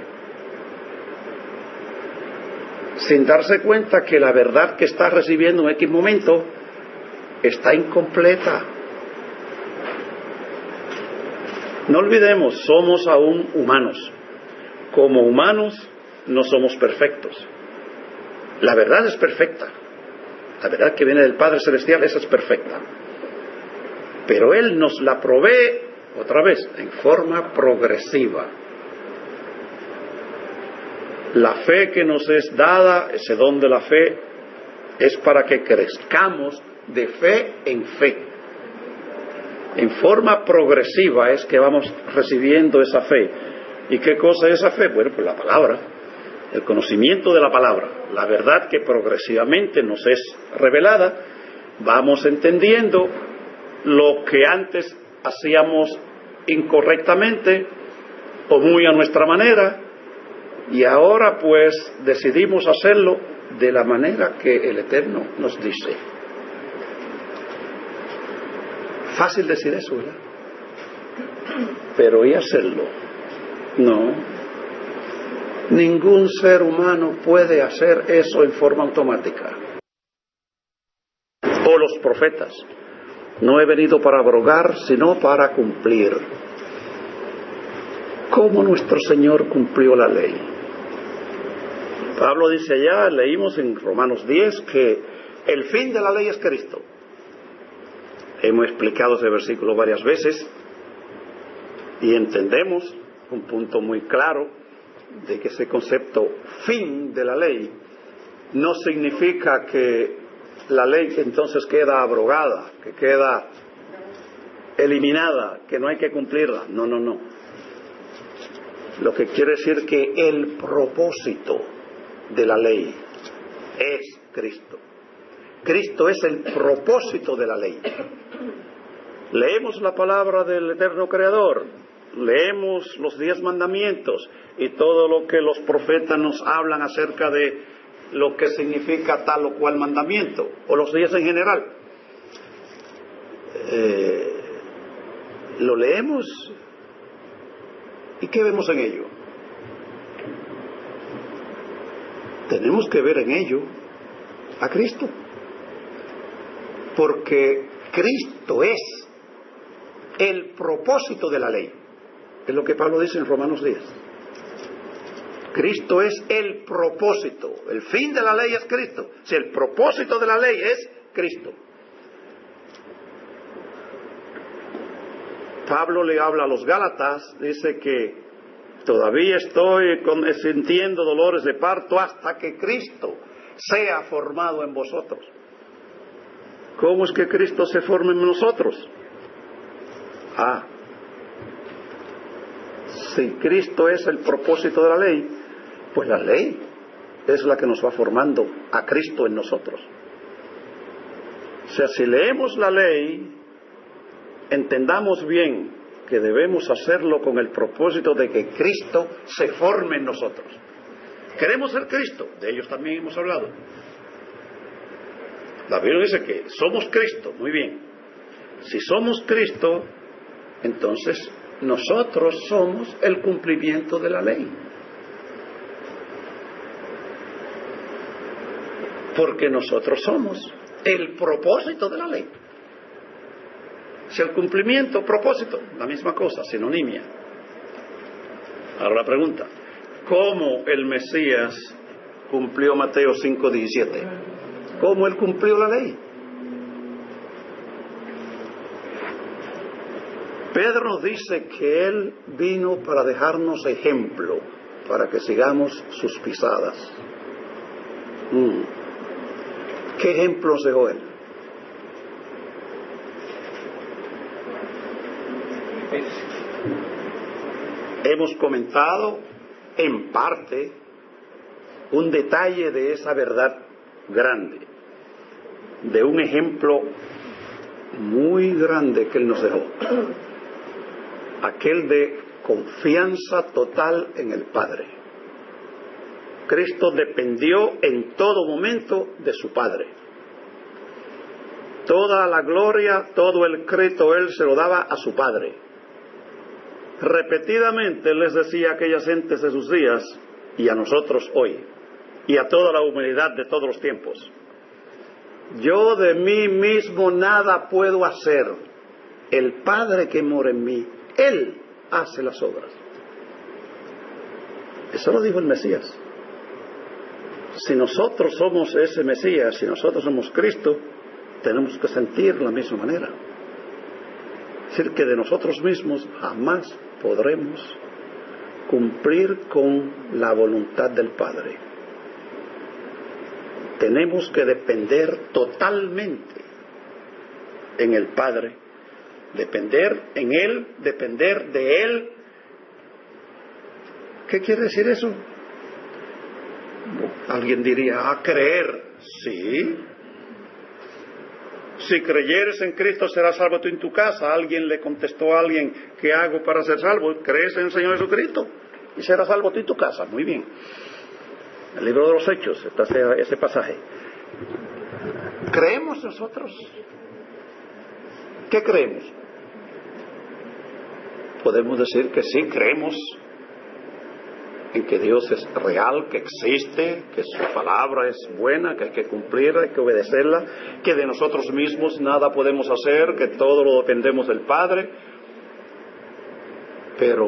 sin darse cuenta que la verdad que está recibiendo en X momento está incompleta. No olvidemos, somos aún humanos. Como humanos no somos perfectos. La verdad es perfecta. La verdad que viene del Padre Celestial, esa es perfecta. Pero Él nos la provee, otra vez, en forma progresiva. La fe que nos es dada, ese don de la fe, es para que crezcamos de fe en fe. En forma progresiva es que vamos recibiendo esa fe. ¿Y qué cosa es esa fe? Bueno, pues la palabra, el conocimiento de la palabra, la verdad que progresivamente nos es revelada. Vamos entendiendo lo que antes hacíamos incorrectamente o muy a nuestra manera, y ahora pues decidimos hacerlo de la manera que el Eterno nos dice. Fácil decir eso, ¿verdad? Pero ¿y hacerlo? No. Ningún ser humano puede hacer eso en forma automática. O los profetas. No he venido para abrogar, sino para cumplir. ¿Cómo nuestro Señor cumplió la ley? Pablo dice allá, leímos en Romanos 10, que el fin de la ley es Cristo. Hemos explicado ese versículo varias veces y entendemos un punto muy claro de que ese concepto fin de la ley no significa que la ley entonces queda abrogada, que queda eliminada, que no hay que cumplirla. No. Lo que quiere decir que el propósito de la ley es Cristo. Cristo es el propósito de la ley. Leemos la palabra del Eterno Creador, leemos los 10 mandamientos y todo lo que los profetas nos hablan acerca de lo que significa tal o cual mandamiento, o los 10 en general. Lo leemos y ¿qué vemos en ello? Tenemos que ver en ello a Cristo, porque Cristo es el propósito de la ley. Es lo que Pablo dice en Romanos 10. Cristo es el propósito. El fin de la ley es Cristo. Si el propósito de la ley es Cristo. Pablo le habla a los Gálatas, dice que todavía estoy sintiendo dolores de parto hasta que Cristo sea formado en vosotros. ¿Cómo es que Cristo se forma en nosotros? Si Cristo es el propósito de la ley, pues la ley es la que nos va formando a Cristo en nosotros. O sea, si leemos la ley, entendamos bien que debemos hacerlo con el propósito de que Cristo se forme en nosotros. Queremos ser Cristo, de ellos también hemos hablado. La Biblia dice que somos Cristo, muy bien. Si somos Cristo, entonces nosotros somos el cumplimiento de la ley. Porque nosotros somos el propósito de la ley. Si el cumplimiento, propósito, la misma cosa, sinonimia. Ahora la pregunta, ¿cómo el Mesías cumplió Mateo 5:17? ¿Cómo él cumplió la ley? Pedro nos dice que él vino para dejarnos ejemplo, para que sigamos sus pisadas. ¿Qué ejemplos dejó él? Hemos comentado en parte un detalle de esa verdad grande, de un ejemplo muy grande que él nos dejó, aquel de confianza total en el Padre. Cristo dependió en todo momento de su Padre. Toda la gloria, todo el crédito él se lo daba a su Padre. Repetidamente él les decía a aquellas gentes de sus días y a nosotros hoy y a toda la humanidad de todos los tiempos: yo de mí mismo nada puedo hacer. El Padre que mora en mí, Él hace las obras. Eso lo dijo el Mesías. Si nosotros somos ese Mesías, si nosotros somos Cristo, tenemos que sentir de la misma manera. Es decir, que de nosotros mismos jamás podremos cumplir con la voluntad del Padre. Tenemos que depender totalmente en el Padre, depender en Él, depender de Él. ¿Qué quiere decir eso? Alguien diría, creer. Sí. Si creyeres en Cristo serás salvo tú en tu casa. Alguien le contestó a alguien, ¿qué hago para ser salvo? ¿Crees en el Señor Jesucristo? Y serás salvo tú en tu casa. Muy bien. En el libro de los Hechos está ese pasaje. ¿Creemos nosotros? ¿Qué creemos? Podemos decir que sí, creemos en que Dios es real, que existe, que su palabra es buena, que hay que cumplirla, hay que obedecerla, que de nosotros mismos nada podemos hacer, que todo lo dependemos del Padre. Pero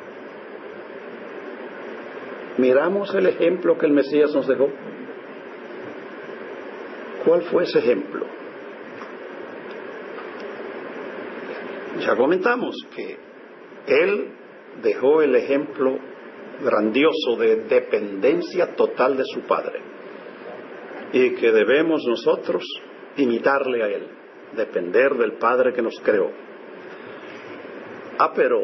miramos el ejemplo que el Mesías nos dejó. ¿Cuál fue ese ejemplo? Ya comentamos que Él dejó el ejemplo grandioso de dependencia total de su Padre y que debemos nosotros imitarle a Él, depender del Padre que nos creó. Pero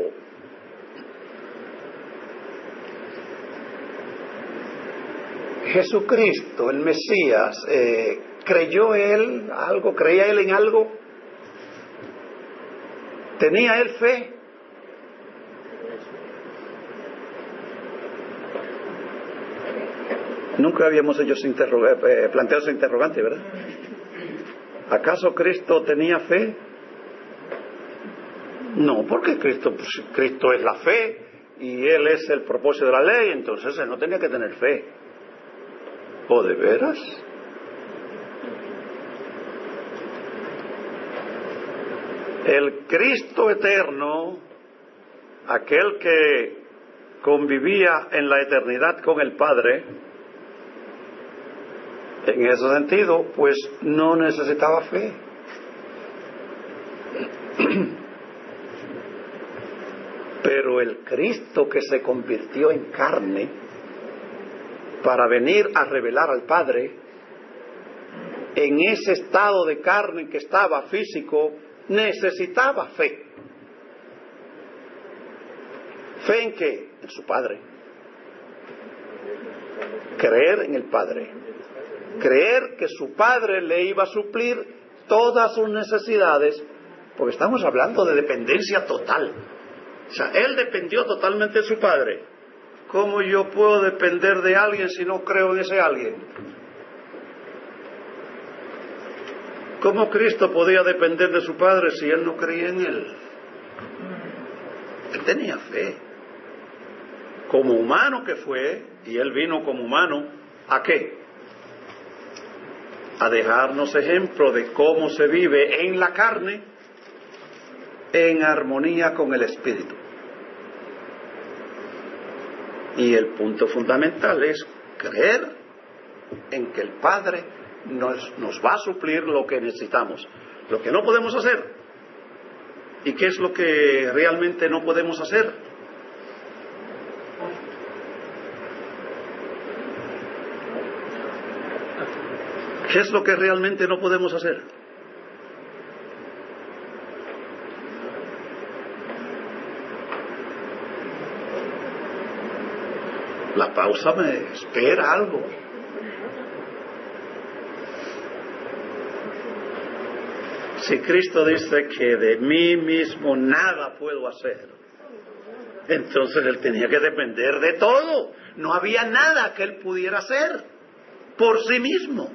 Jesucristo, el Mesías, ¿creyó Él algo? ¿Creía Él en algo? ¿Tenía Él fe? Nunca habíamos hecho planteado ese interrogante, ¿verdad? ¿Acaso Cristo tenía fe? No, porque Cristo es la fe y Él es el propósito de la ley, entonces Él no tenía que tener fe. ¿O de veras? El Cristo eterno, aquel que convivía en la eternidad con el Padre, en ese sentido, pues no necesitaba fe. Pero el Cristo que se convirtió en carne para venir a revelar al Padre, en ese estado de carne que estaba físico, necesitaba fe. ¿Fe en qué? En su Padre. Creer en el Padre. Creer que su Padre le iba a suplir todas sus necesidades, porque estamos hablando de dependencia total. O sea, Él dependió totalmente de su Padre. ¿Cómo yo puedo depender de alguien si no creo en ese alguien? ¿Cómo Cristo podía depender de su Padre si Él no creía en Él? Él tenía fe. Como humano que fue, y Él vino como humano, ¿a qué? A dejarnos ejemplo de cómo se vive en la carne en armonía con el Espíritu. Y el punto fundamental es creer en que el Padre nos va a suplir lo que necesitamos, lo que no podemos hacer. ¿Y qué es lo que realmente no podemos hacer? ¿Qué es lo que realmente no podemos hacer? La pausa me espera algo. Si Cristo dice que de mí mismo nada puedo hacer, entonces Él tenía que depender de todo. No había nada que Él pudiera hacer por sí mismo.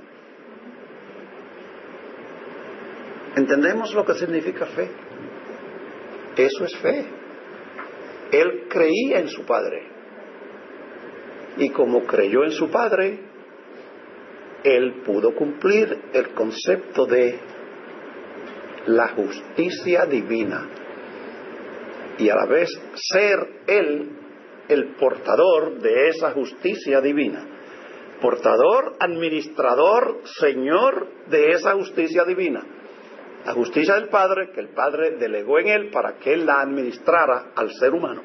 ¿Entendemos lo que significa fe? Eso es fe. Él creía en su Padre. Y como creyó en su Padre, Él pudo cumplir el concepto de la justicia divina. Y a la vez ser Él el portador de esa justicia divina. Portador, administrador, Señor de esa justicia divina. La justicia del Padre, que el Padre delegó en Él para que Él la administrara al ser humano.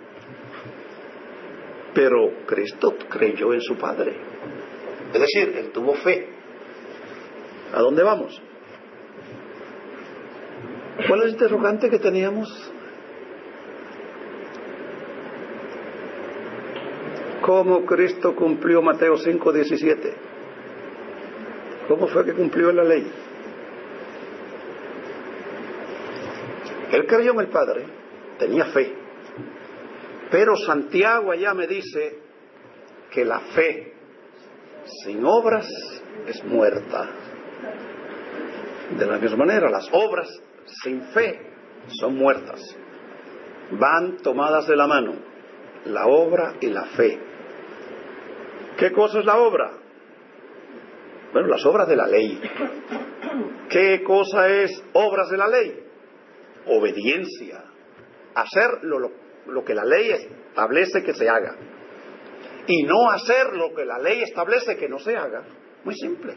Pero Cristo creyó en su Padre. Es decir, Él tuvo fe. ¿A dónde vamos? ¿Cuál es el interrogante que teníamos? ¿Cómo Cristo cumplió Mateo 5:17? ¿Cómo fue que cumplió la ley? Él creyó en el Padre, tenía fe. Pero Santiago allá me dice que la fe sin obras es muerta. De la misma manera, las obras sin fe son muertas. Van tomadas de la mano, la obra y la fe. ¿Qué cosa es la obra? Bueno, las obras de la ley. ¿Qué cosa es obras de la ley? Obediencia. Hacer lo que la ley establece que se haga. Y no hacer lo que la ley establece que no se haga. Muy simple.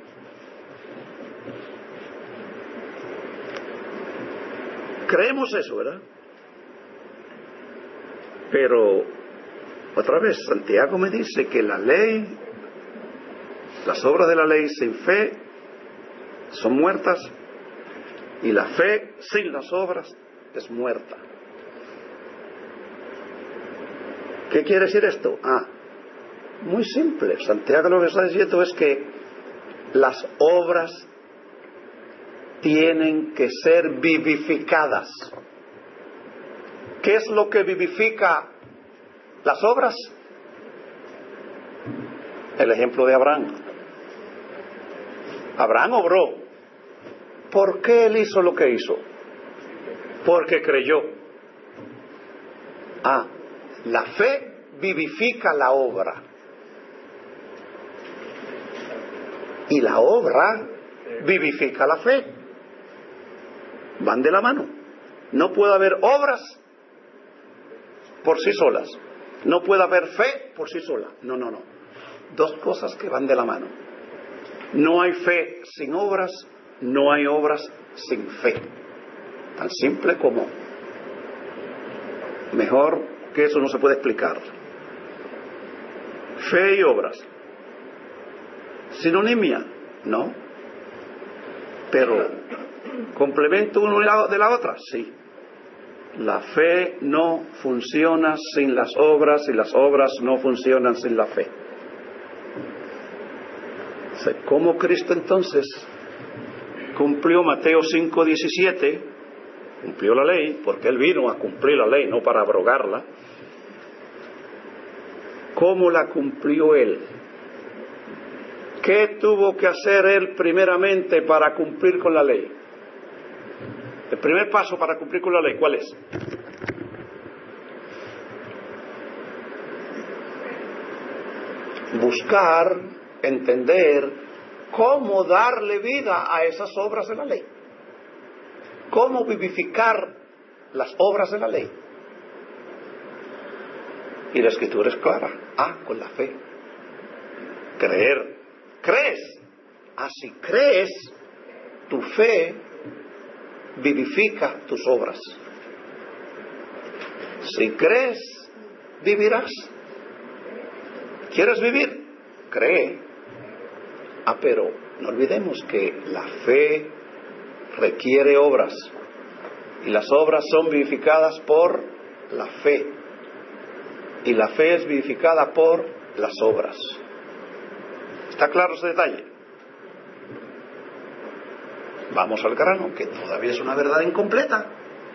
Creemos eso, ¿verdad? Pero, otra vez, Santiago me dice que la ley, las obras de la ley sin fe son muertas, y la fe sin las obras es muerta. ¿Qué quiere decir esto? Muy simple. Santiago lo que está diciendo es que las obras tienen que ser vivificadas. ¿Qué es lo que vivifica las obras? El ejemplo de Abraham. Abraham obró. ¿Por qué él hizo lo que hizo? Porque creyó. La fe vivifica la obra. Y la obra vivifica la fe. Van de la mano. No puede haber obras por sí solas. No puede haber fe por sí sola. No. Dos cosas que van de la mano. No hay fe sin obras, no hay obras sin fe. Tan simple como. Mejor que eso no se puede explicar. Fe y obras. Sinonimia, ¿no? Pero, ¿complemento uno de la otra? Sí. La fe no funciona sin las obras y las obras no funcionan sin la fe. ¿Cómo Cristo entonces cumplió Mateo 5:17? Cumplió la ley, porque Él vino a cumplir la ley, no para abrogarla. ¿Cómo la cumplió Él? ¿Qué tuvo que hacer Él primeramente para cumplir con la ley? El primer paso para cumplir con la ley, ¿cuál es? Buscar, entender cómo darle vida a esas obras de la ley. Cómo vivificar las obras de la ley. Y la Escritura es clara. Con la fe. Creer. ¿Crees? Si crees, tu fe vivifica tus obras. Si crees, vivirás. ¿Quieres vivir? Cree. Pero no olvidemos que la fe requiere obras. Y las obras son vivificadas por la fe. Y la fe es vivificada por las obras. ¿Está claro ese detalle? Vamos al grano, que todavía es una verdad incompleta.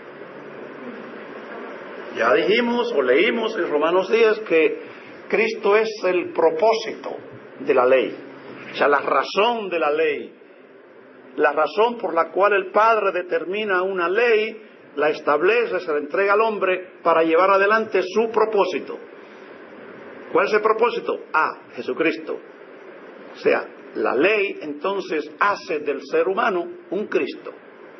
Ya dijimos o leímos en Romanos 10 que Cristo es el propósito de la ley. O sea, la razón de la ley. La razón por la cual el Padre determina una ley, la establece, se la entrega al hombre para llevar adelante su propósito. ¿Cuál es el propósito? Jesucristo. O sea, la ley entonces hace del ser humano un Cristo.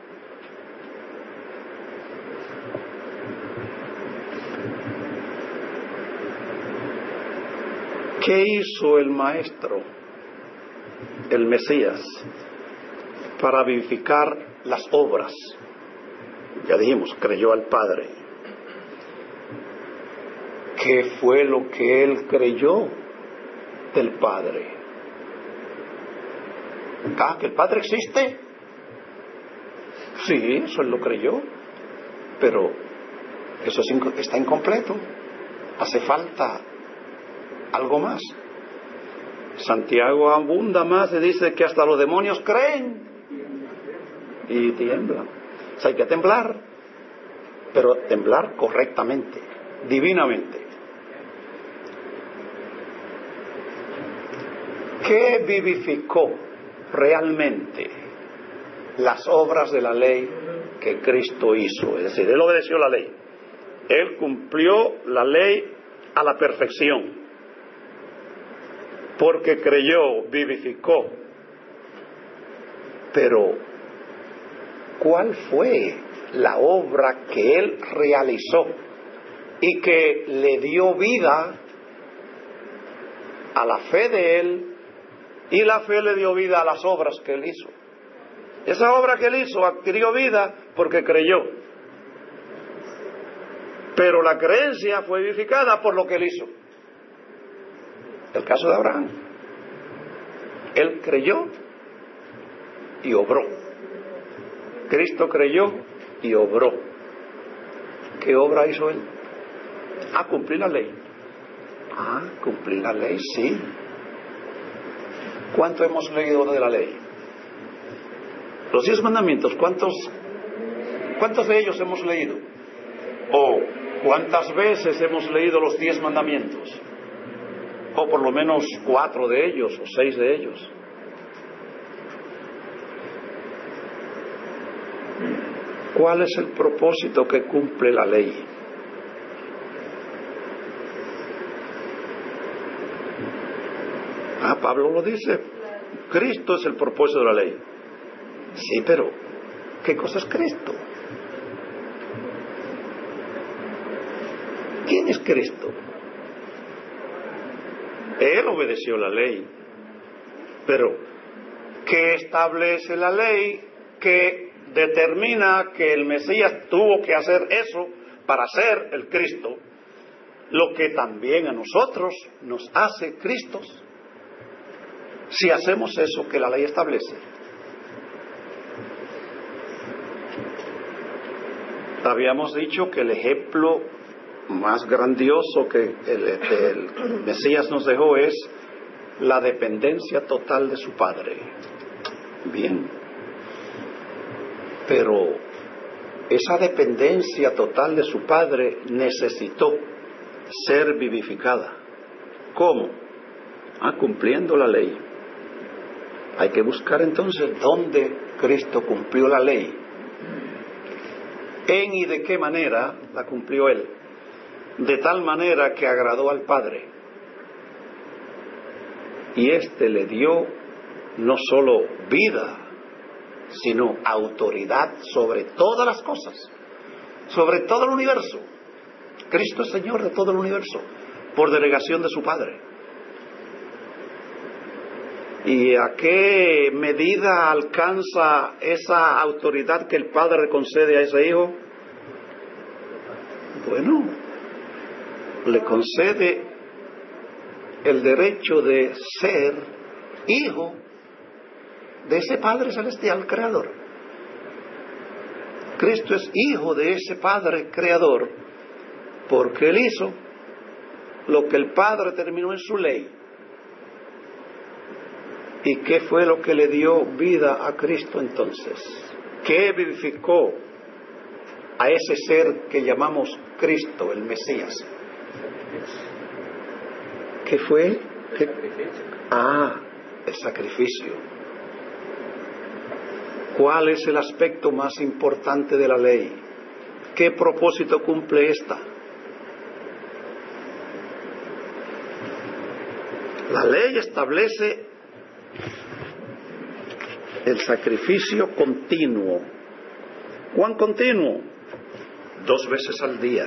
¿Qué hizo el Maestro, el Mesías, para vivificar las obras? Ya dijimos, creyó al Padre. ¿Qué fue lo que él creyó del Padre? ¿Que el Padre existe? Sí, eso él lo creyó. Pero eso está incompleto. Hace falta algo más. Santiago abunda más y dice que hasta los demonios creen y tiemblan. O sea, hay que temblar, pero temblar correctamente, divinamente. ¿Qué vivificó realmente las obras de la ley que Cristo hizo? Es decir, Él obedeció la ley. Él cumplió la ley a la perfección. Porque creyó, vivificó. Pero, ¿cuál fue la obra que Él realizó y que le dio vida a la fe de Él? Y la fe le dio vida a las obras que Él hizo. Esa obra que Él hizo adquirió vida porque creyó. Pero la creencia fue vivificada por lo que Él hizo. El caso de Abraham. Él creyó y obró. Cristo creyó y obró. ¿Qué obra hizo Él? Cumplir la ley. Cumplir la ley, sí. ¿Cuánto hemos leído de la ley? Los 10 mandamientos, ¿cuántos de ellos hemos leído? ¿O cuántas veces hemos leído los 10 mandamientos? o por lo menos 4 de ellos o 6 de ellos. ¿Cuál es el propósito que cumple la ley? Pablo lo dice, Cristo es el propósito de la ley. Sí, pero ¿qué cosa es Cristo? ¿Quién es Cristo? Él obedeció la ley, pero ¿qué establece la ley que determina que el Mesías tuvo que hacer eso para ser el Cristo? Lo que también a nosotros nos hace Cristos, si hacemos eso que la ley establece. Habíamos dicho que el ejemplo más grandioso que el Mesías nos dejó es la dependencia total de su Padre. Bien, pero esa dependencia total de su Padre necesitó ser vivificada. ¿Cómo? Cumpliendo la ley. Hay que buscar entonces dónde Cristo cumplió la ley. En y de qué manera la cumplió Él. De tal manera que agradó al Padre. Y éste le dio no solo vida, sino autoridad sobre todas las cosas, sobre todo el universo. Cristo es Señor de todo el universo, por delegación de su Padre. ¿Y a qué medida alcanza esa autoridad que el Padre le concede a ese Hijo? Bueno, le concede el derecho de ser hijo de ese Padre Celestial Creador. Cristo es hijo de ese Padre Creador porque Él hizo lo que el Padre determinó en su ley. ¿Y qué fue lo que le dio vida a Cristo entonces? ¿Qué vivificó a ese ser que llamamos Cristo, el Mesías? ¿Qué fue? El sacrificio. ¿Cuál es el aspecto más importante de la ley? ¿Qué propósito cumple esta? La ley establece el sacrificio continuo. ¿Cuán continuo? 2 veces al día.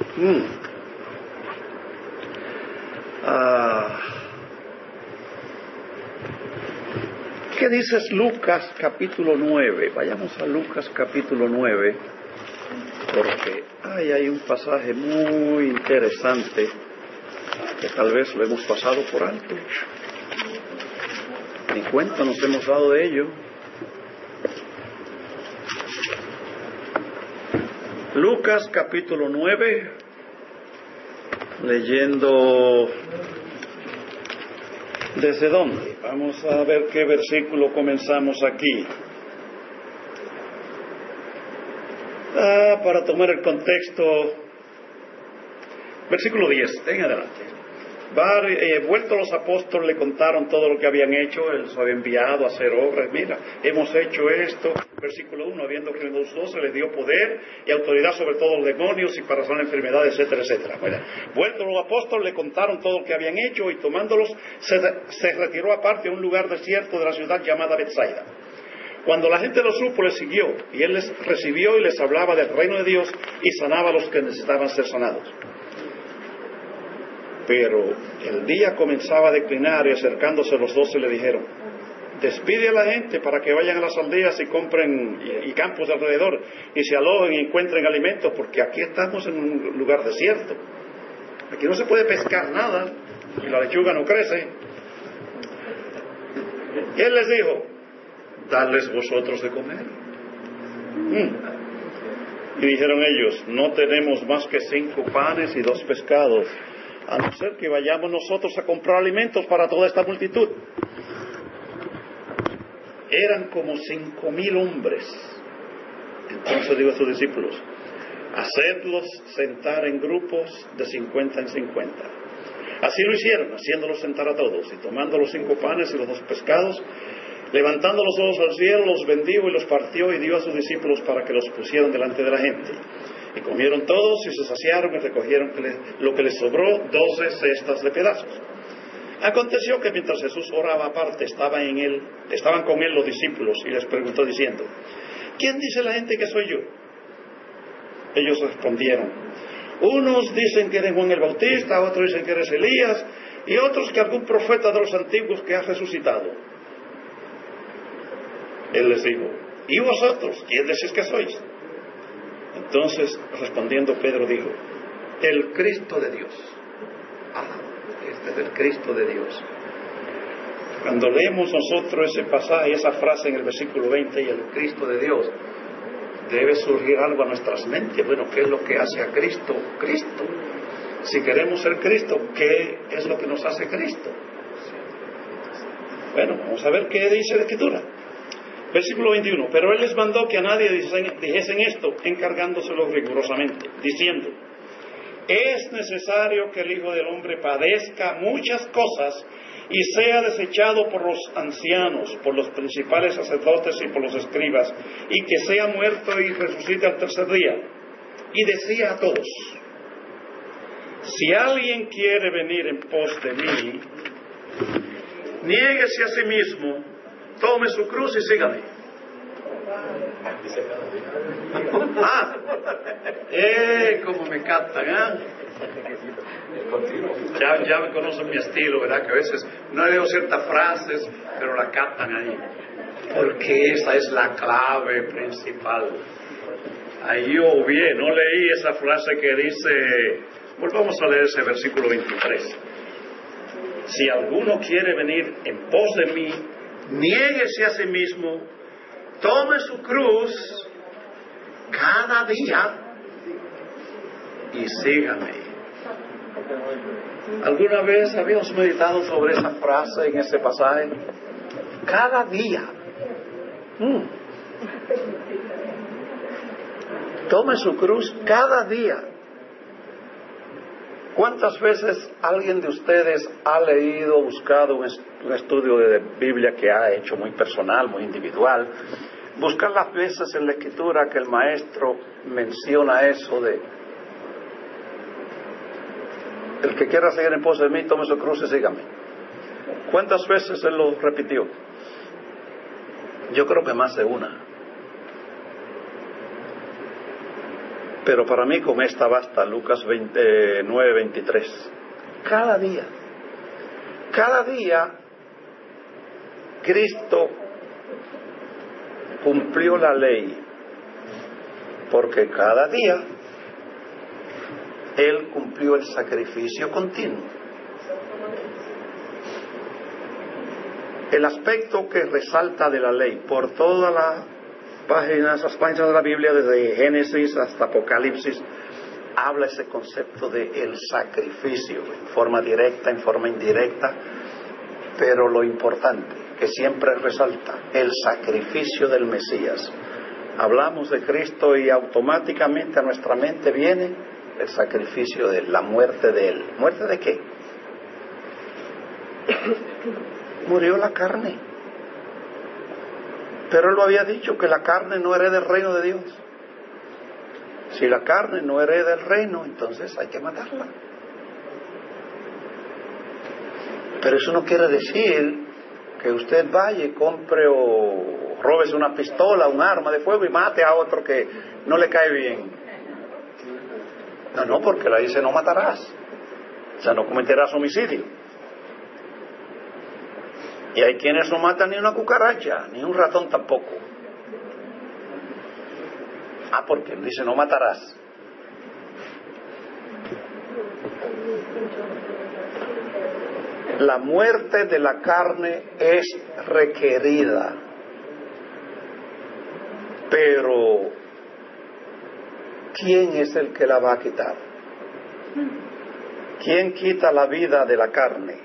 ¿Qué dices Lucas capítulo 9? Vayamos a Lucas capítulo 9, porque hay un pasaje muy interesante que tal vez lo hemos pasado por alto. Ni cuenta nos hemos dado de ello. Lucas capítulo 9, leyendo ¿desde dónde? Vamos a ver qué versículo comenzamos aquí. Para tomar el contexto, versículo 10, en adelante. Vueltos los apóstoles le contaron todo lo que habían hecho. Él los había enviado a hacer obras. Mira, hemos hecho esto. Versículo 1, habiendo que los 12 les dio poder y autoridad sobre todos los demonios y para sanar enfermedades, etcétera, etcétera. Bueno, vueltos los apóstoles le contaron todo lo que habían hecho y tomándolos se retiró aparte a un lugar desierto de la ciudad llamada Betsaida. Cuando la gente lo supo, les siguió y él les recibió y les hablaba del reino de Dios y sanaba a los que necesitaban ser sanados. Pero el día comenzaba a declinar y acercándose los 12 le dijeron: despide a la gente para que vayan a las aldeas y compren y campos de alrededor y se alojen y encuentren alimentos, porque aquí estamos en un lugar desierto. Aquí no se puede pescar nada y la lechuga no crece. Y él les dijo: dadles vosotros de comer. Y dijeron ellos: no tenemos más que 5 panes y 2 pescados, a no ser que vayamos nosotros a comprar alimentos para toda esta multitud. Eran como 5,000 hombres. Entonces digo a sus discípulos: hacedlos sentar en grupos de 50 en 50. Así lo hicieron, haciéndolos sentar a todos, y tomando los 5 panes y los 2 pescados, levantando los ojos al cielo, los bendijo y los partió y dio a sus discípulos para que los pusieran delante de la gente. Y comieron todos y se saciaron y recogieron lo que les sobró, 12 cestas de pedazos. Aconteció que mientras Jesús oraba aparte, estaban con él los discípulos, y les preguntó diciendo: ¿quién dice la gente que soy yo? Ellos respondieron: unos dicen que eres Juan el Bautista, otros dicen que eres Elías, y otros que algún profeta de los antiguos que ha resucitado. Él les dijo: ¿y vosotros? ¿Quién decís que sois? Entonces, respondiendo Pedro, dijo: el Cristo de Dios. Este es el Cristo de Dios. Cuando leemos nosotros ese pasaje, esa frase en el versículo 20, y el Cristo de Dios, debe surgir algo a nuestras mentes. Bueno, ¿qué es lo que hace a Cristo Cristo? Si queremos ser Cristo, ¿qué es lo que nos hace Cristo? Bueno, vamos a ver qué dice la Escritura. Versículo 21. Pero Él les mandó que a nadie dijesen esto, encargándoselo rigurosamente, diciendo: es necesario que el Hijo del Hombre padezca muchas cosas y sea desechado por los ancianos, por los principales sacerdotes y por los escribas, y que sea muerto y resucite al tercer día. Y decía a todos: si alguien quiere venir en pos de mí, niéguese a sí mismo, tome su cruz y sígame. Como me captan, Ya me conocen mi estilo, ¿verdad? Que a veces no leo ciertas frases, pero la captan ahí. Porque esa es la clave principal. Ahí obvié, no leí esa frase que dice, volvamos a leer ese versículo 23. Si alguno quiere venir en pos de mí, niéguese a sí mismo, tome su cruz cada día y sígame. ¿Alguna vez habíamos meditado sobre esa frase en ese pasaje? Cada día. Tome su cruz cada día. ¿Cuántas veces alguien de ustedes ha leído, buscado un estudio de Biblia que ha hecho muy personal, muy individual? Buscar las veces en la Escritura que el maestro menciona eso de: el que quiera seguir en pos de mí, tome su cruz y sígame. ¿Cuántas veces él lo repitió? Yo creo que más de una. Pero para mí con esta basta, Lucas 9:23. Cada día, Cristo cumplió la ley, porque cada día Él cumplió el sacrificio continuo. El aspecto que resalta de la ley por todas las páginas de la Biblia, desde Génesis hasta Apocalipsis, habla ese concepto de el sacrificio, en forma directa, en forma indirecta, pero lo importante, que siempre resalta, el sacrificio del Mesías. Hablamos de Cristo y automáticamente a nuestra mente viene el sacrificio de Él, la muerte de Él. ¿Muerte de qué? Murió la carne. Pero Él lo había dicho, que la carne no hereda el reino de Dios. Si la carne no hereda el reino, entonces hay que matarla. Pero eso no quiere decir que usted vaya y compre o róbese una pistola, un arma de fuego y mate a otro que no le cae bien. No, porque la dice: no matarás. O sea, no cometerás homicidio. Y hay quienes no matan ni una cucaracha, ni un ratón tampoco. Porque él dice: no matarás. La muerte de la carne es requerida, pero ¿quién es el que la va a quitar? ¿Quién quita la vida de la carne?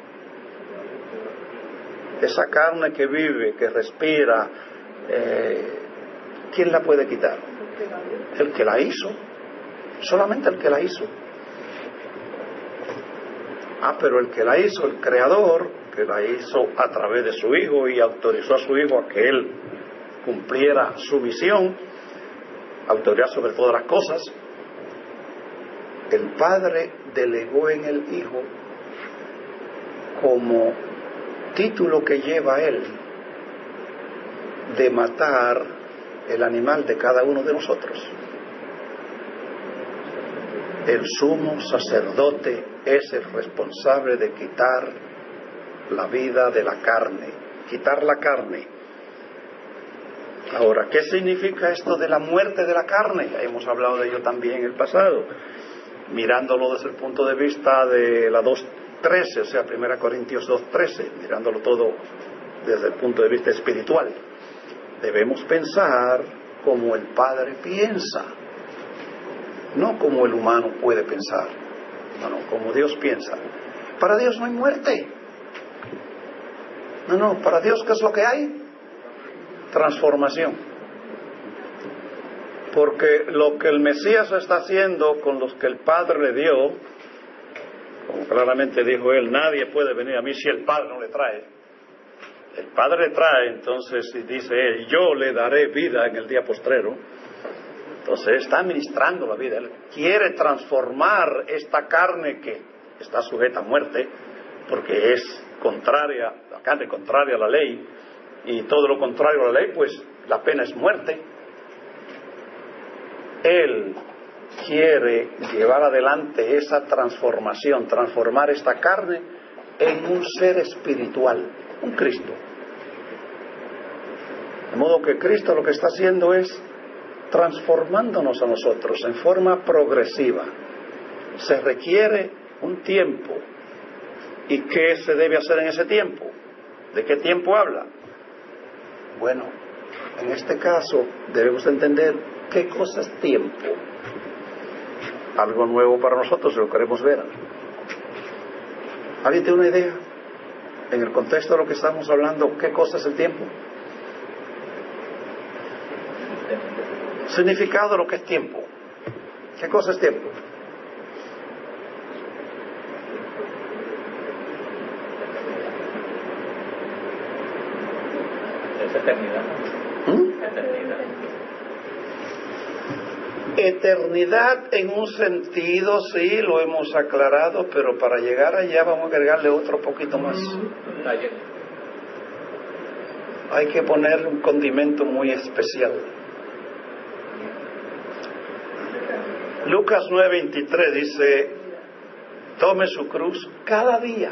Esa carne que vive, que respira, ¿quién la puede quitar? El que la hizo, solamente el que la hizo. Pero el que la hizo, el Creador, que la hizo a través de su Hijo y autorizó a su Hijo a que Él cumpliera su misión, autoridad sobre todas las cosas, el Padre delegó en el Hijo como título que lleva Él de matar el animal de cada uno de nosotros. El sumo sacerdote es el responsable de quitar la vida de la carne, quitar la carne. Ahora, ¿qué significa esto de la muerte de la carne? Ya hemos hablado de ello también en el pasado, mirándolo desde el punto de vista de la 2.13, o sea, 1 Corintios 2.13, mirándolo todo desde el punto de vista espiritual. Debemos pensar como el Padre piensa, no como el humano puede pensar, no, como Dios piensa. Para Dios no hay muerte. No, para Dios, ¿qué es lo que hay? Transformación. Porque lo que el Mesías está haciendo con los que el Padre le dio, como claramente dijo él, nadie puede venir a mí si el Padre no le trae. El Padre le trae, entonces, y dice él, yo le daré vida en el día postrero. Entonces él está administrando la vida. Él quiere transformar esta carne que está sujeta a muerte, porque es contraria, la carne contraria a la ley, y todo lo contrario a la ley, pues la pena es muerte. Él quiere llevar adelante esa transformación, transformar esta carne en un ser espiritual, un Cristo. De modo que Cristo lo que está haciendo es transformándonos a nosotros en forma progresiva. Se requiere un tiempo. ¿Y qué se debe hacer en ese tiempo? ¿De qué tiempo habla? Bueno, en este caso debemos entender qué cosa es tiempo. Algo nuevo para nosotros, si lo queremos ver. ¿Alguien tiene una idea? En el contexto de lo que estamos hablando, ¿qué cosa es el tiempo? Significado de lo que es tiempo. ¿Qué cosa es tiempo? Es eternidad. Eternidad. Eternidad en un sentido, sí, lo hemos aclarado, pero para llegar allá vamos a agregarle otro poquito más. Hay que poner un condimento muy especial. Lucas 9:23 dice, tome su cruz cada día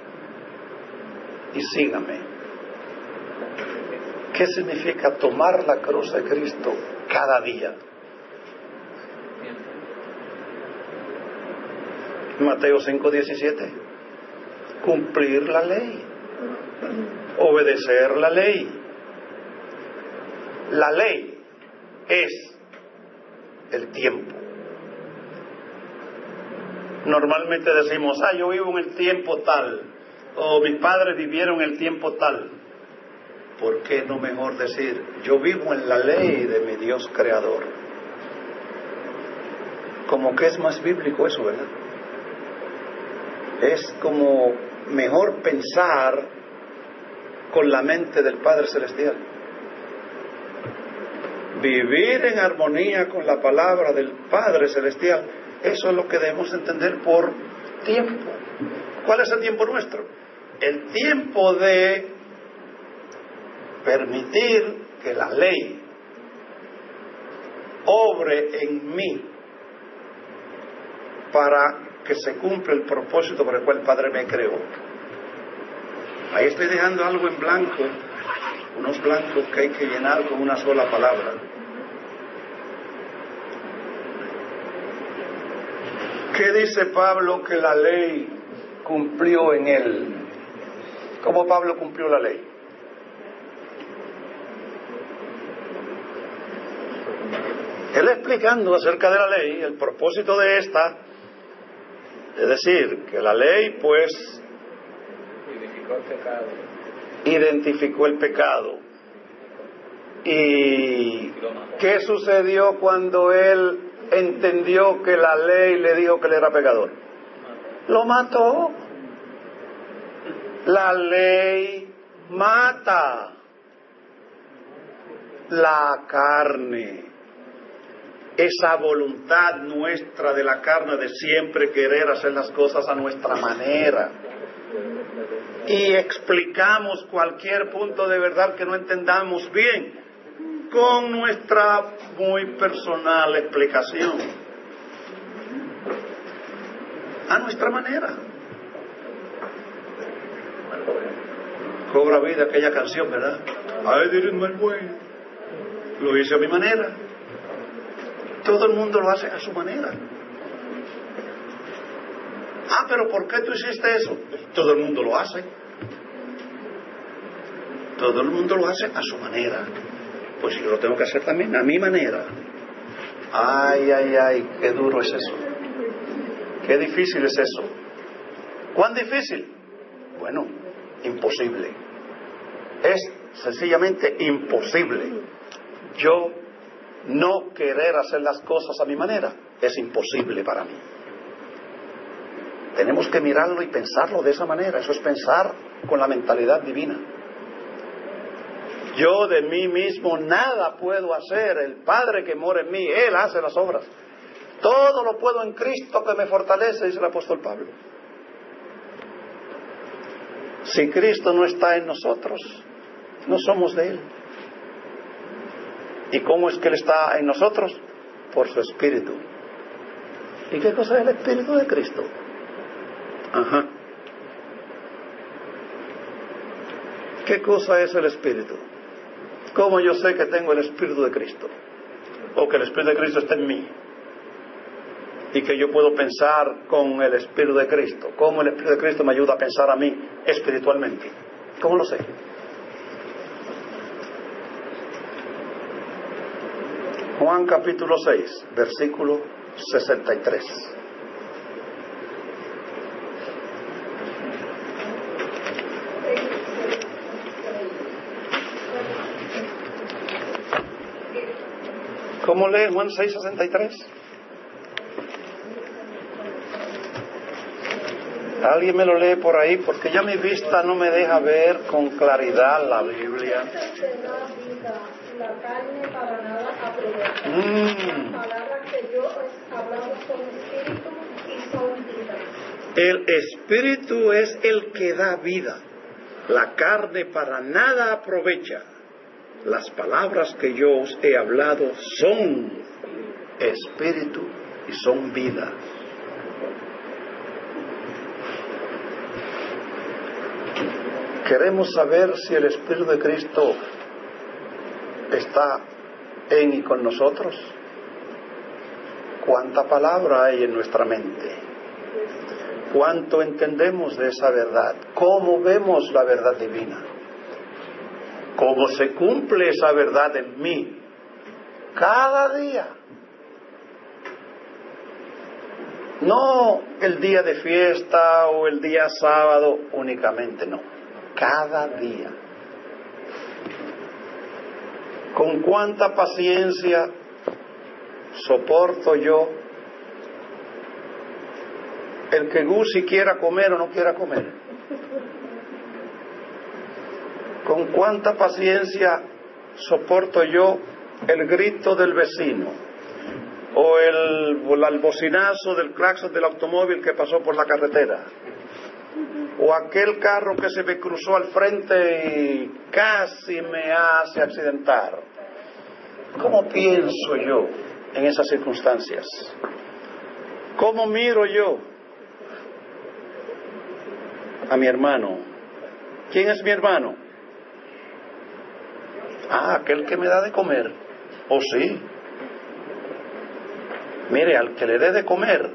y sígame. ¿Qué significa tomar la cruz de Cristo cada día? Mateo 5:17, cumplir la ley, obedecer la ley. La ley es el tiempo. Normalmente decimos, yo vivo en el tiempo tal, o mis padres vivieron en el tiempo tal. ¿Por qué no mejor decir, yo vivo en la ley de mi Dios creador? Como que es más bíblico eso, ¿verdad? Es como mejor pensar con la mente del Padre Celestial. Vivir en armonía con la palabra del Padre Celestial, eso es lo que debemos entender por tiempo. ¿Cuál es el tiempo nuestro? El tiempo de permitir que la ley obre en mí para que se cumpla el propósito por el cual el Padre me creó. Ahí estoy dejando algo en blanco, unos blancos que hay que llenar con una sola palabra. ¿Qué dice Pablo que la ley cumplió en él? ¿Cómo Pablo cumplió la ley? Él explicando acerca de la ley, el propósito de esta, es decir, que la ley pues identificó el pecado. ¿Y qué sucedió cuando él entendió que la ley le dijo que él era pecador? Lo mató. La ley mata. La carne, esa voluntad nuestra de la carne de siempre querer hacer las cosas a nuestra manera. Y explicamos cualquier punto de verdad que no entendamos bien con nuestra muy personal explicación, a nuestra manera. Cobra vida aquella canción, ¿verdad? I did it my way. Lo hice a mi manera. Todo el mundo lo hace a su manera. Ah, pero ¿por qué tú hiciste eso? Todo el mundo lo hace. Todo el mundo lo hace a su manera. Pues yo lo tengo que hacer también a mi manera. Ay, ay, ay, qué duro es eso. Qué difícil es eso. ¿Cuán difícil? Bueno, imposible. Es sencillamente imposible. Yo no querer hacer las cosas a mi manera es imposible para mí. Tenemos que mirarlo y pensarlo de esa manera. Eso es pensar con la mentalidad divina. Yo de mí mismo nada puedo hacer. El Padre que mora en mí, Él hace las obras. Todo lo puedo en Cristo que me fortalece, dice el apóstol Pablo. Si Cristo no está en nosotros, no somos de Él. ¿Y cómo es que Él está en nosotros? Por su Espíritu. ¿Y qué cosa es el Espíritu de Cristo? Ajá. ¿Qué cosa es el Espíritu? ¿Cómo yo sé que tengo el Espíritu de Cristo? O que el Espíritu de Cristo está en mí. Y que yo puedo pensar con el Espíritu de Cristo. ¿Cómo el Espíritu de Cristo me ayuda a pensar a mí espiritualmente? ¿Cómo lo sé? Juan capítulo 6, versículo 63. ¿Cómo lee Juan 6, 63? ¿Alguien me lo lee por ahí? Porque ya mi vista no me deja ver con claridad la Biblia. La carne para nada aprovecha. Las palabras que yo hablamos son espíritu y son vida. El espíritu es el que da vida. La carne para nada aprovecha. Las palabras que yo os he hablado son espíritu y son vida. Queremos saber si el Espíritu de Cristo está en y con nosotros. ¿Cuánta palabra hay en nuestra mente? ¿Cuánto entendemos de esa verdad? ¿Cómo vemos la verdad divina? ¿Cómo se cumple esa verdad en mí? Cada día. No el día de fiesta o el día sábado únicamente, no. Cada día. ¿Con cuánta paciencia soporto yo el que Gusi quiera comer o no quiera comer? ¿Con cuánta paciencia soporto yo el grito del vecino o el bocinazo del claxon del automóvil que pasó por la carretera? O aquel carro que se me cruzó al frente y casi me hace accidentar. ¿Cómo pienso yo en esas circunstancias? ¿Cómo miro yo a mi hermano? ¿Quién es mi hermano? Ah, aquel que me da de comer. Oh, sí. Mire, al que le dé de comer,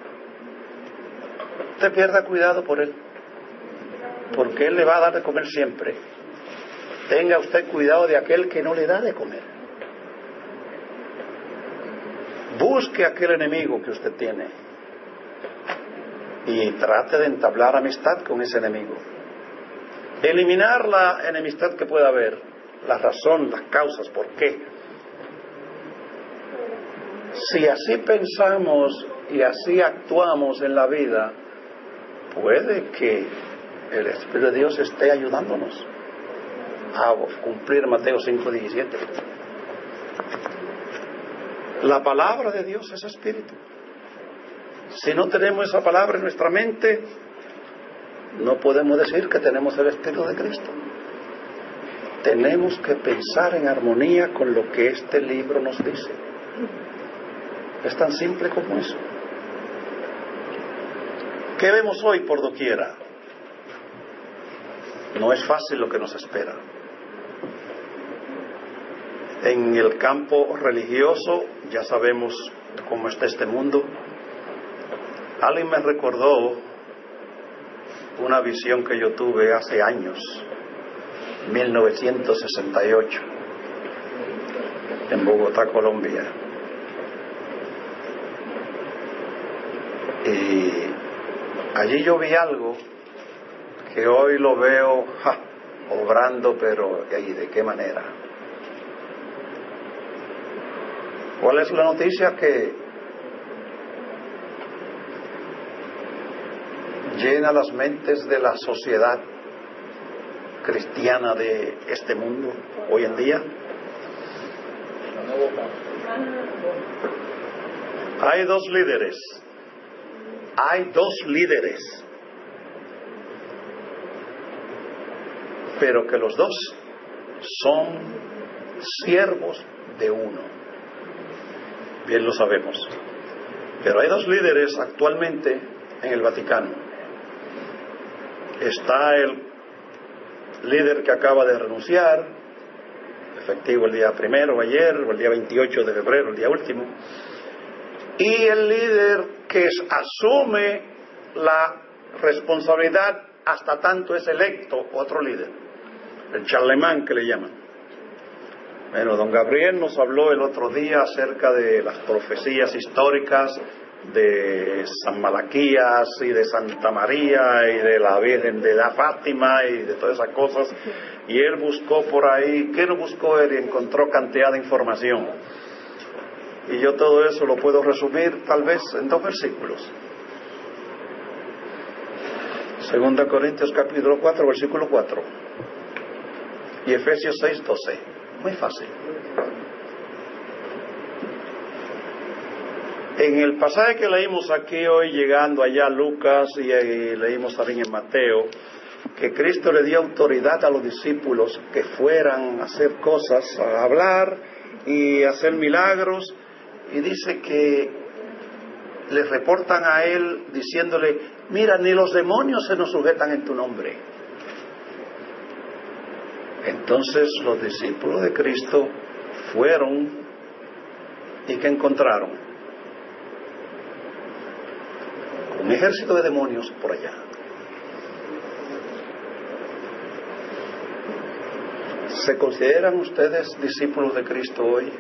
usted pierda cuidado por él, porque Él le va a dar de comer siempre. Tenga usted cuidado de aquel que no le da de comer. Busque aquel enemigo que usted tiene y trate de entablar amistad con ese enemigo. Eliminar la enemistad que pueda haber, la razón, las causas, por qué. Si así pensamos y así actuamos en la vida, puede que el Espíritu de Dios esté ayudándonos a cumplir Mateo 5:17. La palabra de Dios es espíritu. Si no tenemos esa palabra en nuestra mente, no podemos decir que tenemos el Espíritu de Cristo. Tenemos que pensar en armonía con lo que este libro nos dice. Es tan simple como eso. ¿Qué vemos hoy por doquiera? No es fácil lo que nos espera. En el campo religioso ya sabemos cómo está este mundo. Alguien me recordó una visión que yo tuve hace años, 1968, en Bogotá, Colombia. Y allí yo vi algo que hoy lo veo obrando, pero ¿y de qué manera? ¿Cuál es la noticia? Que llena las mentes de la sociedad cristiana de este mundo hoy en día. Hay dos líderes. Pero que los dos son siervos de uno. Bien lo sabemos. Pero hay dos líderes actualmente en el Vaticano. Está el líder que acaba de renunciar, efectivo el día 1 ayer, o el día 28 de febrero, el día último, y el líder que asume la responsabilidad hasta tanto es electo otro líder, el Charlemagne que le llaman. Bueno, don Gabriel nos habló el otro día acerca de las profecías históricas de San Malaquías y de Santa María y de la Virgen de la Fátima y de todas esas cosas, y él buscó por ahí. ¿Qué no buscó él? Y encontró cantidad de información, y yo todo eso lo puedo resumir tal vez en 2 versículos. 2 Corintios capítulo 4 versículo 4 y Efesios 6:12. Muy fácil. En el pasaje que leímos aquí hoy, llegando allá a Lucas, y leímos también en Mateo, que Cristo le dio autoridad a los discípulos que fueran a hacer cosas, a hablar y hacer milagros, y dice que le reportan a él diciéndole: mira, ni los demonios se nos sujetan en tu nombre. Entonces los discípulos de Cristo fueron, ¿y qué encontraron? Un ejército de demonios por allá. ¿Se consideran ustedes discípulos de Cristo hoy?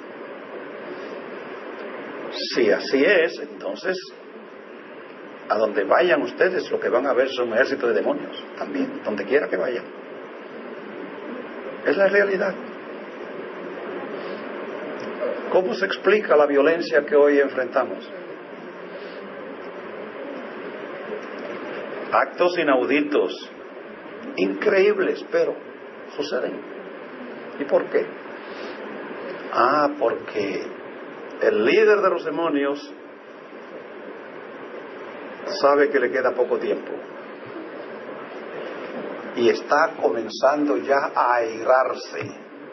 Si así es, entonces a donde vayan ustedes lo que van a ver son un ejército de demonios también, donde quiera que vayan. Es la realidad. ¿Cómo se explica la violencia que hoy enfrentamos? Actos inauditos, increíbles, pero suceden. ¿Y por qué? Porque el líder de los demonios sabe que le queda poco tiempo y está comenzando ya a airarse.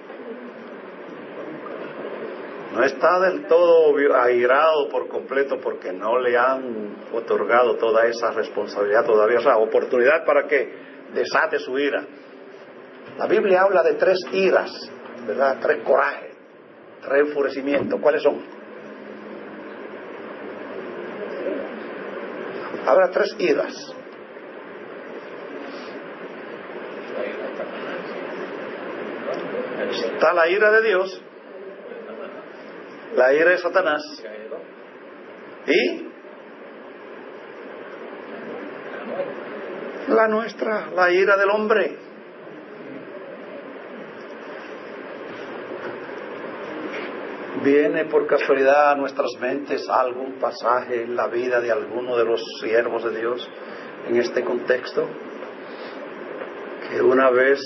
No está del todo airado por completo porque no le han otorgado toda esa responsabilidad todavía, o sea, oportunidad para que desate su ira. La Biblia habla de 3 iras, ¿verdad? 3 corajes, 3 enfurecimientos. ¿Cuáles son? Habrá 3 iras. Está la ira de Dios, la ira de Satanás y la nuestra, la ira del hombre. ¿Viene por casualidad a nuestras mentes algún pasaje en la vida de alguno de los siervos de Dios en este contexto? que una vez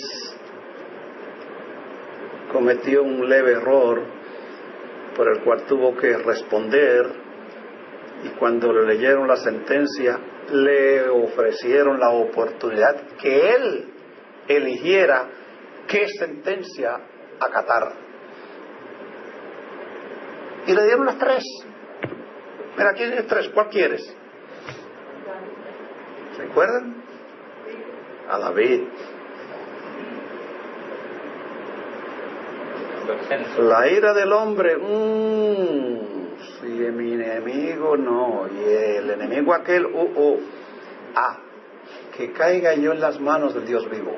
cometió un leve error por el cual tuvo que responder, y cuando le leyeron la sentencia le ofrecieron la oportunidad que él eligiera qué sentencia acatar, y le dieron las tres. Mira, aquí tienes tres, ¿cuál quieres? ¿Recuerdan? A David. La ira del hombre, si mi enemigo no, y el enemigo aquel, que caiga yo en las manos del Dios vivo.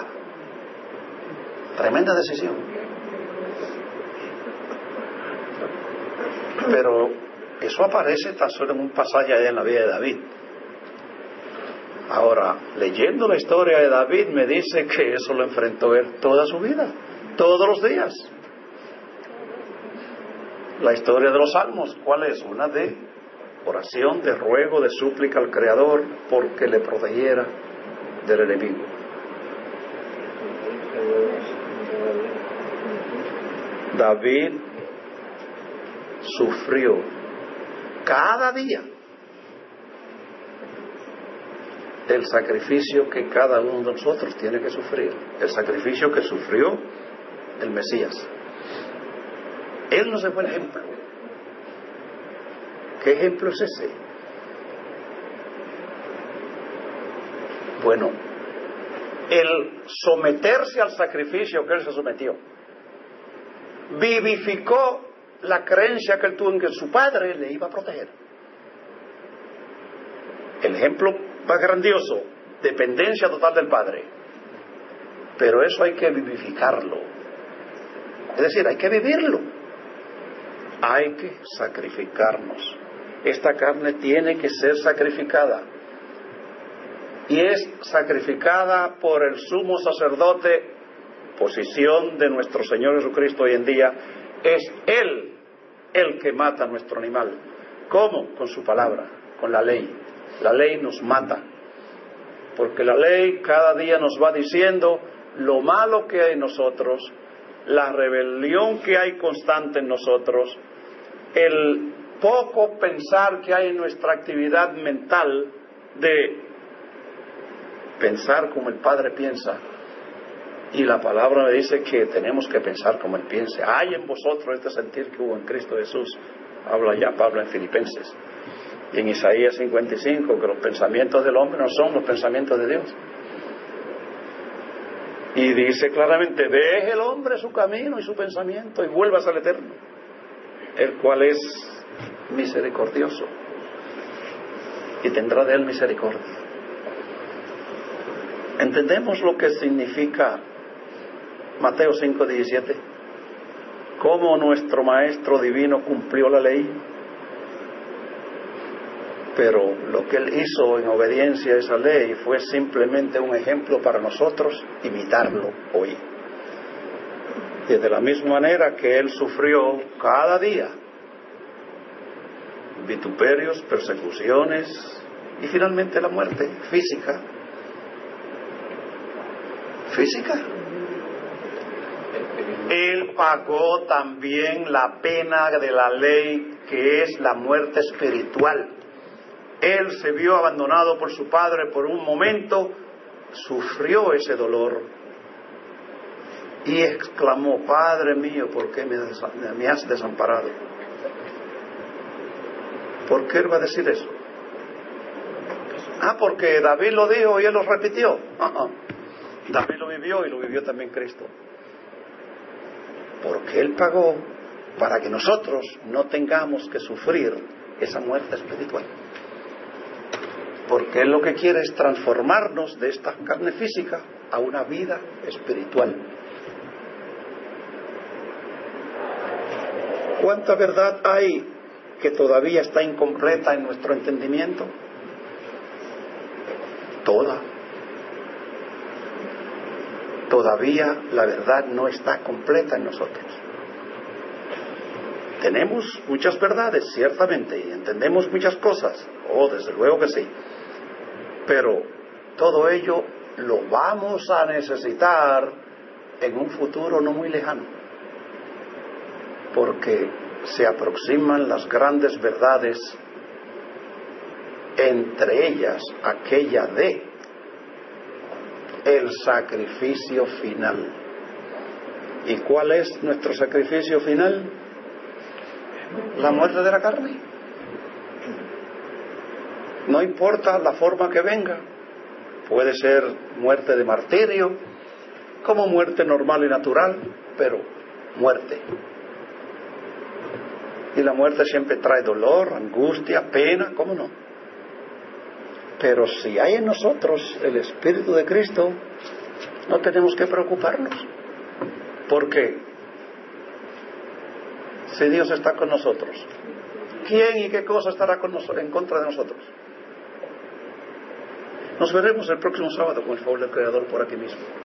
Tremenda decisión. Pero eso aparece tan solo en un pasaje allá en la vida de David. Ahora, leyendo la historia de David, me dice que eso lo enfrentó él toda su vida, todos los días. La historia de los salmos, ¿cuál es? Una de oración, de ruego, de súplica al Creador porque le protegiera del enemigo. David sufrió cada día el sacrificio que cada uno de nosotros tiene que sufrir, el sacrificio que sufrió el Mesías. Él nos dejó el ejemplo. ¿Qué ejemplo es ese? Bueno, el someterse al sacrificio que él se sometió vivificó la creencia que él tuvo en que su padre le iba a proteger. El ejemplo más grandioso, dependencia total del padre. Pero eso hay que vivificarlo. Es decir, hay que vivirlo. Hay que sacrificarnos. Esta carne tiene que ser sacrificada. Y es sacrificada por el sumo sacerdote, posición de nuestro Señor Jesucristo hoy en día. Es Él el que mata a nuestro animal. ¿Cómo? Con su palabra, con la ley. La ley nos mata. Porque la ley cada día nos va diciendo lo malo que hay en nosotros, la rebelión que hay constante en nosotros, el poco pensar que hay en nuestra actividad mental de pensar como el Padre piensa. Y la palabra me dice que tenemos que pensar como Él piensa. Hay en vosotros este sentir que hubo en Cristo Jesús. Habla ya Pablo en Filipenses. Y en Isaías 55, que los pensamientos del hombre no son los pensamientos de Dios. Y dice claramente, deje el hombre su camino y su pensamiento y vuelvas al Eterno, el cual es misericordioso y tendrá de él misericordia. ¿Entendemos lo que significa Mateo 5:17? ¿Cómo nuestro Maestro Divino cumplió la ley? Pero lo que Él hizo en obediencia a esa ley fue simplemente un ejemplo para nosotros imitarlo hoy. Y de la misma manera que Él sufrió cada día vituperios, persecuciones y finalmente la muerte física. Él pagó también la pena de la ley, que es la muerte espiritual. Él se vio abandonado por su padre por un momento, sufrió ese dolor y exclamó, Padre mío, ¿por qué me has desamparado? ¿Por qué él va a decir eso? Porque David lo dijo y él lo repitió. David lo vivió y lo vivió también Cristo. Porque Él pagó para que nosotros no tengamos que sufrir esa muerte espiritual. Porque Él lo que quiere es transformarnos de esta carne física a una vida espiritual. ¿Cuánta verdad hay que todavía está incompleta en nuestro entendimiento? Toda. Todavía la verdad no está completa en nosotros. Tenemos muchas verdades, ciertamente, y entendemos muchas cosas, desde luego que sí, pero todo ello lo vamos a necesitar en un futuro no muy lejano, porque se aproximan las grandes verdades, entre ellas aquella de el sacrificio final. ¿Y cuál es nuestro sacrificio final? La muerte de la carne. No importa la forma que venga, puede ser muerte de martirio, como muerte normal y natural, pero muerte. Y la muerte siempre trae dolor, angustia, pena, ¿cómo no? Pero si hay en nosotros el Espíritu de Cristo, no tenemos que preocuparnos. Porque si Dios está con nosotros, ¿quién y qué cosa estará en contra de nosotros? Nos veremos el próximo sábado con el favor del Creador por aquí mismo.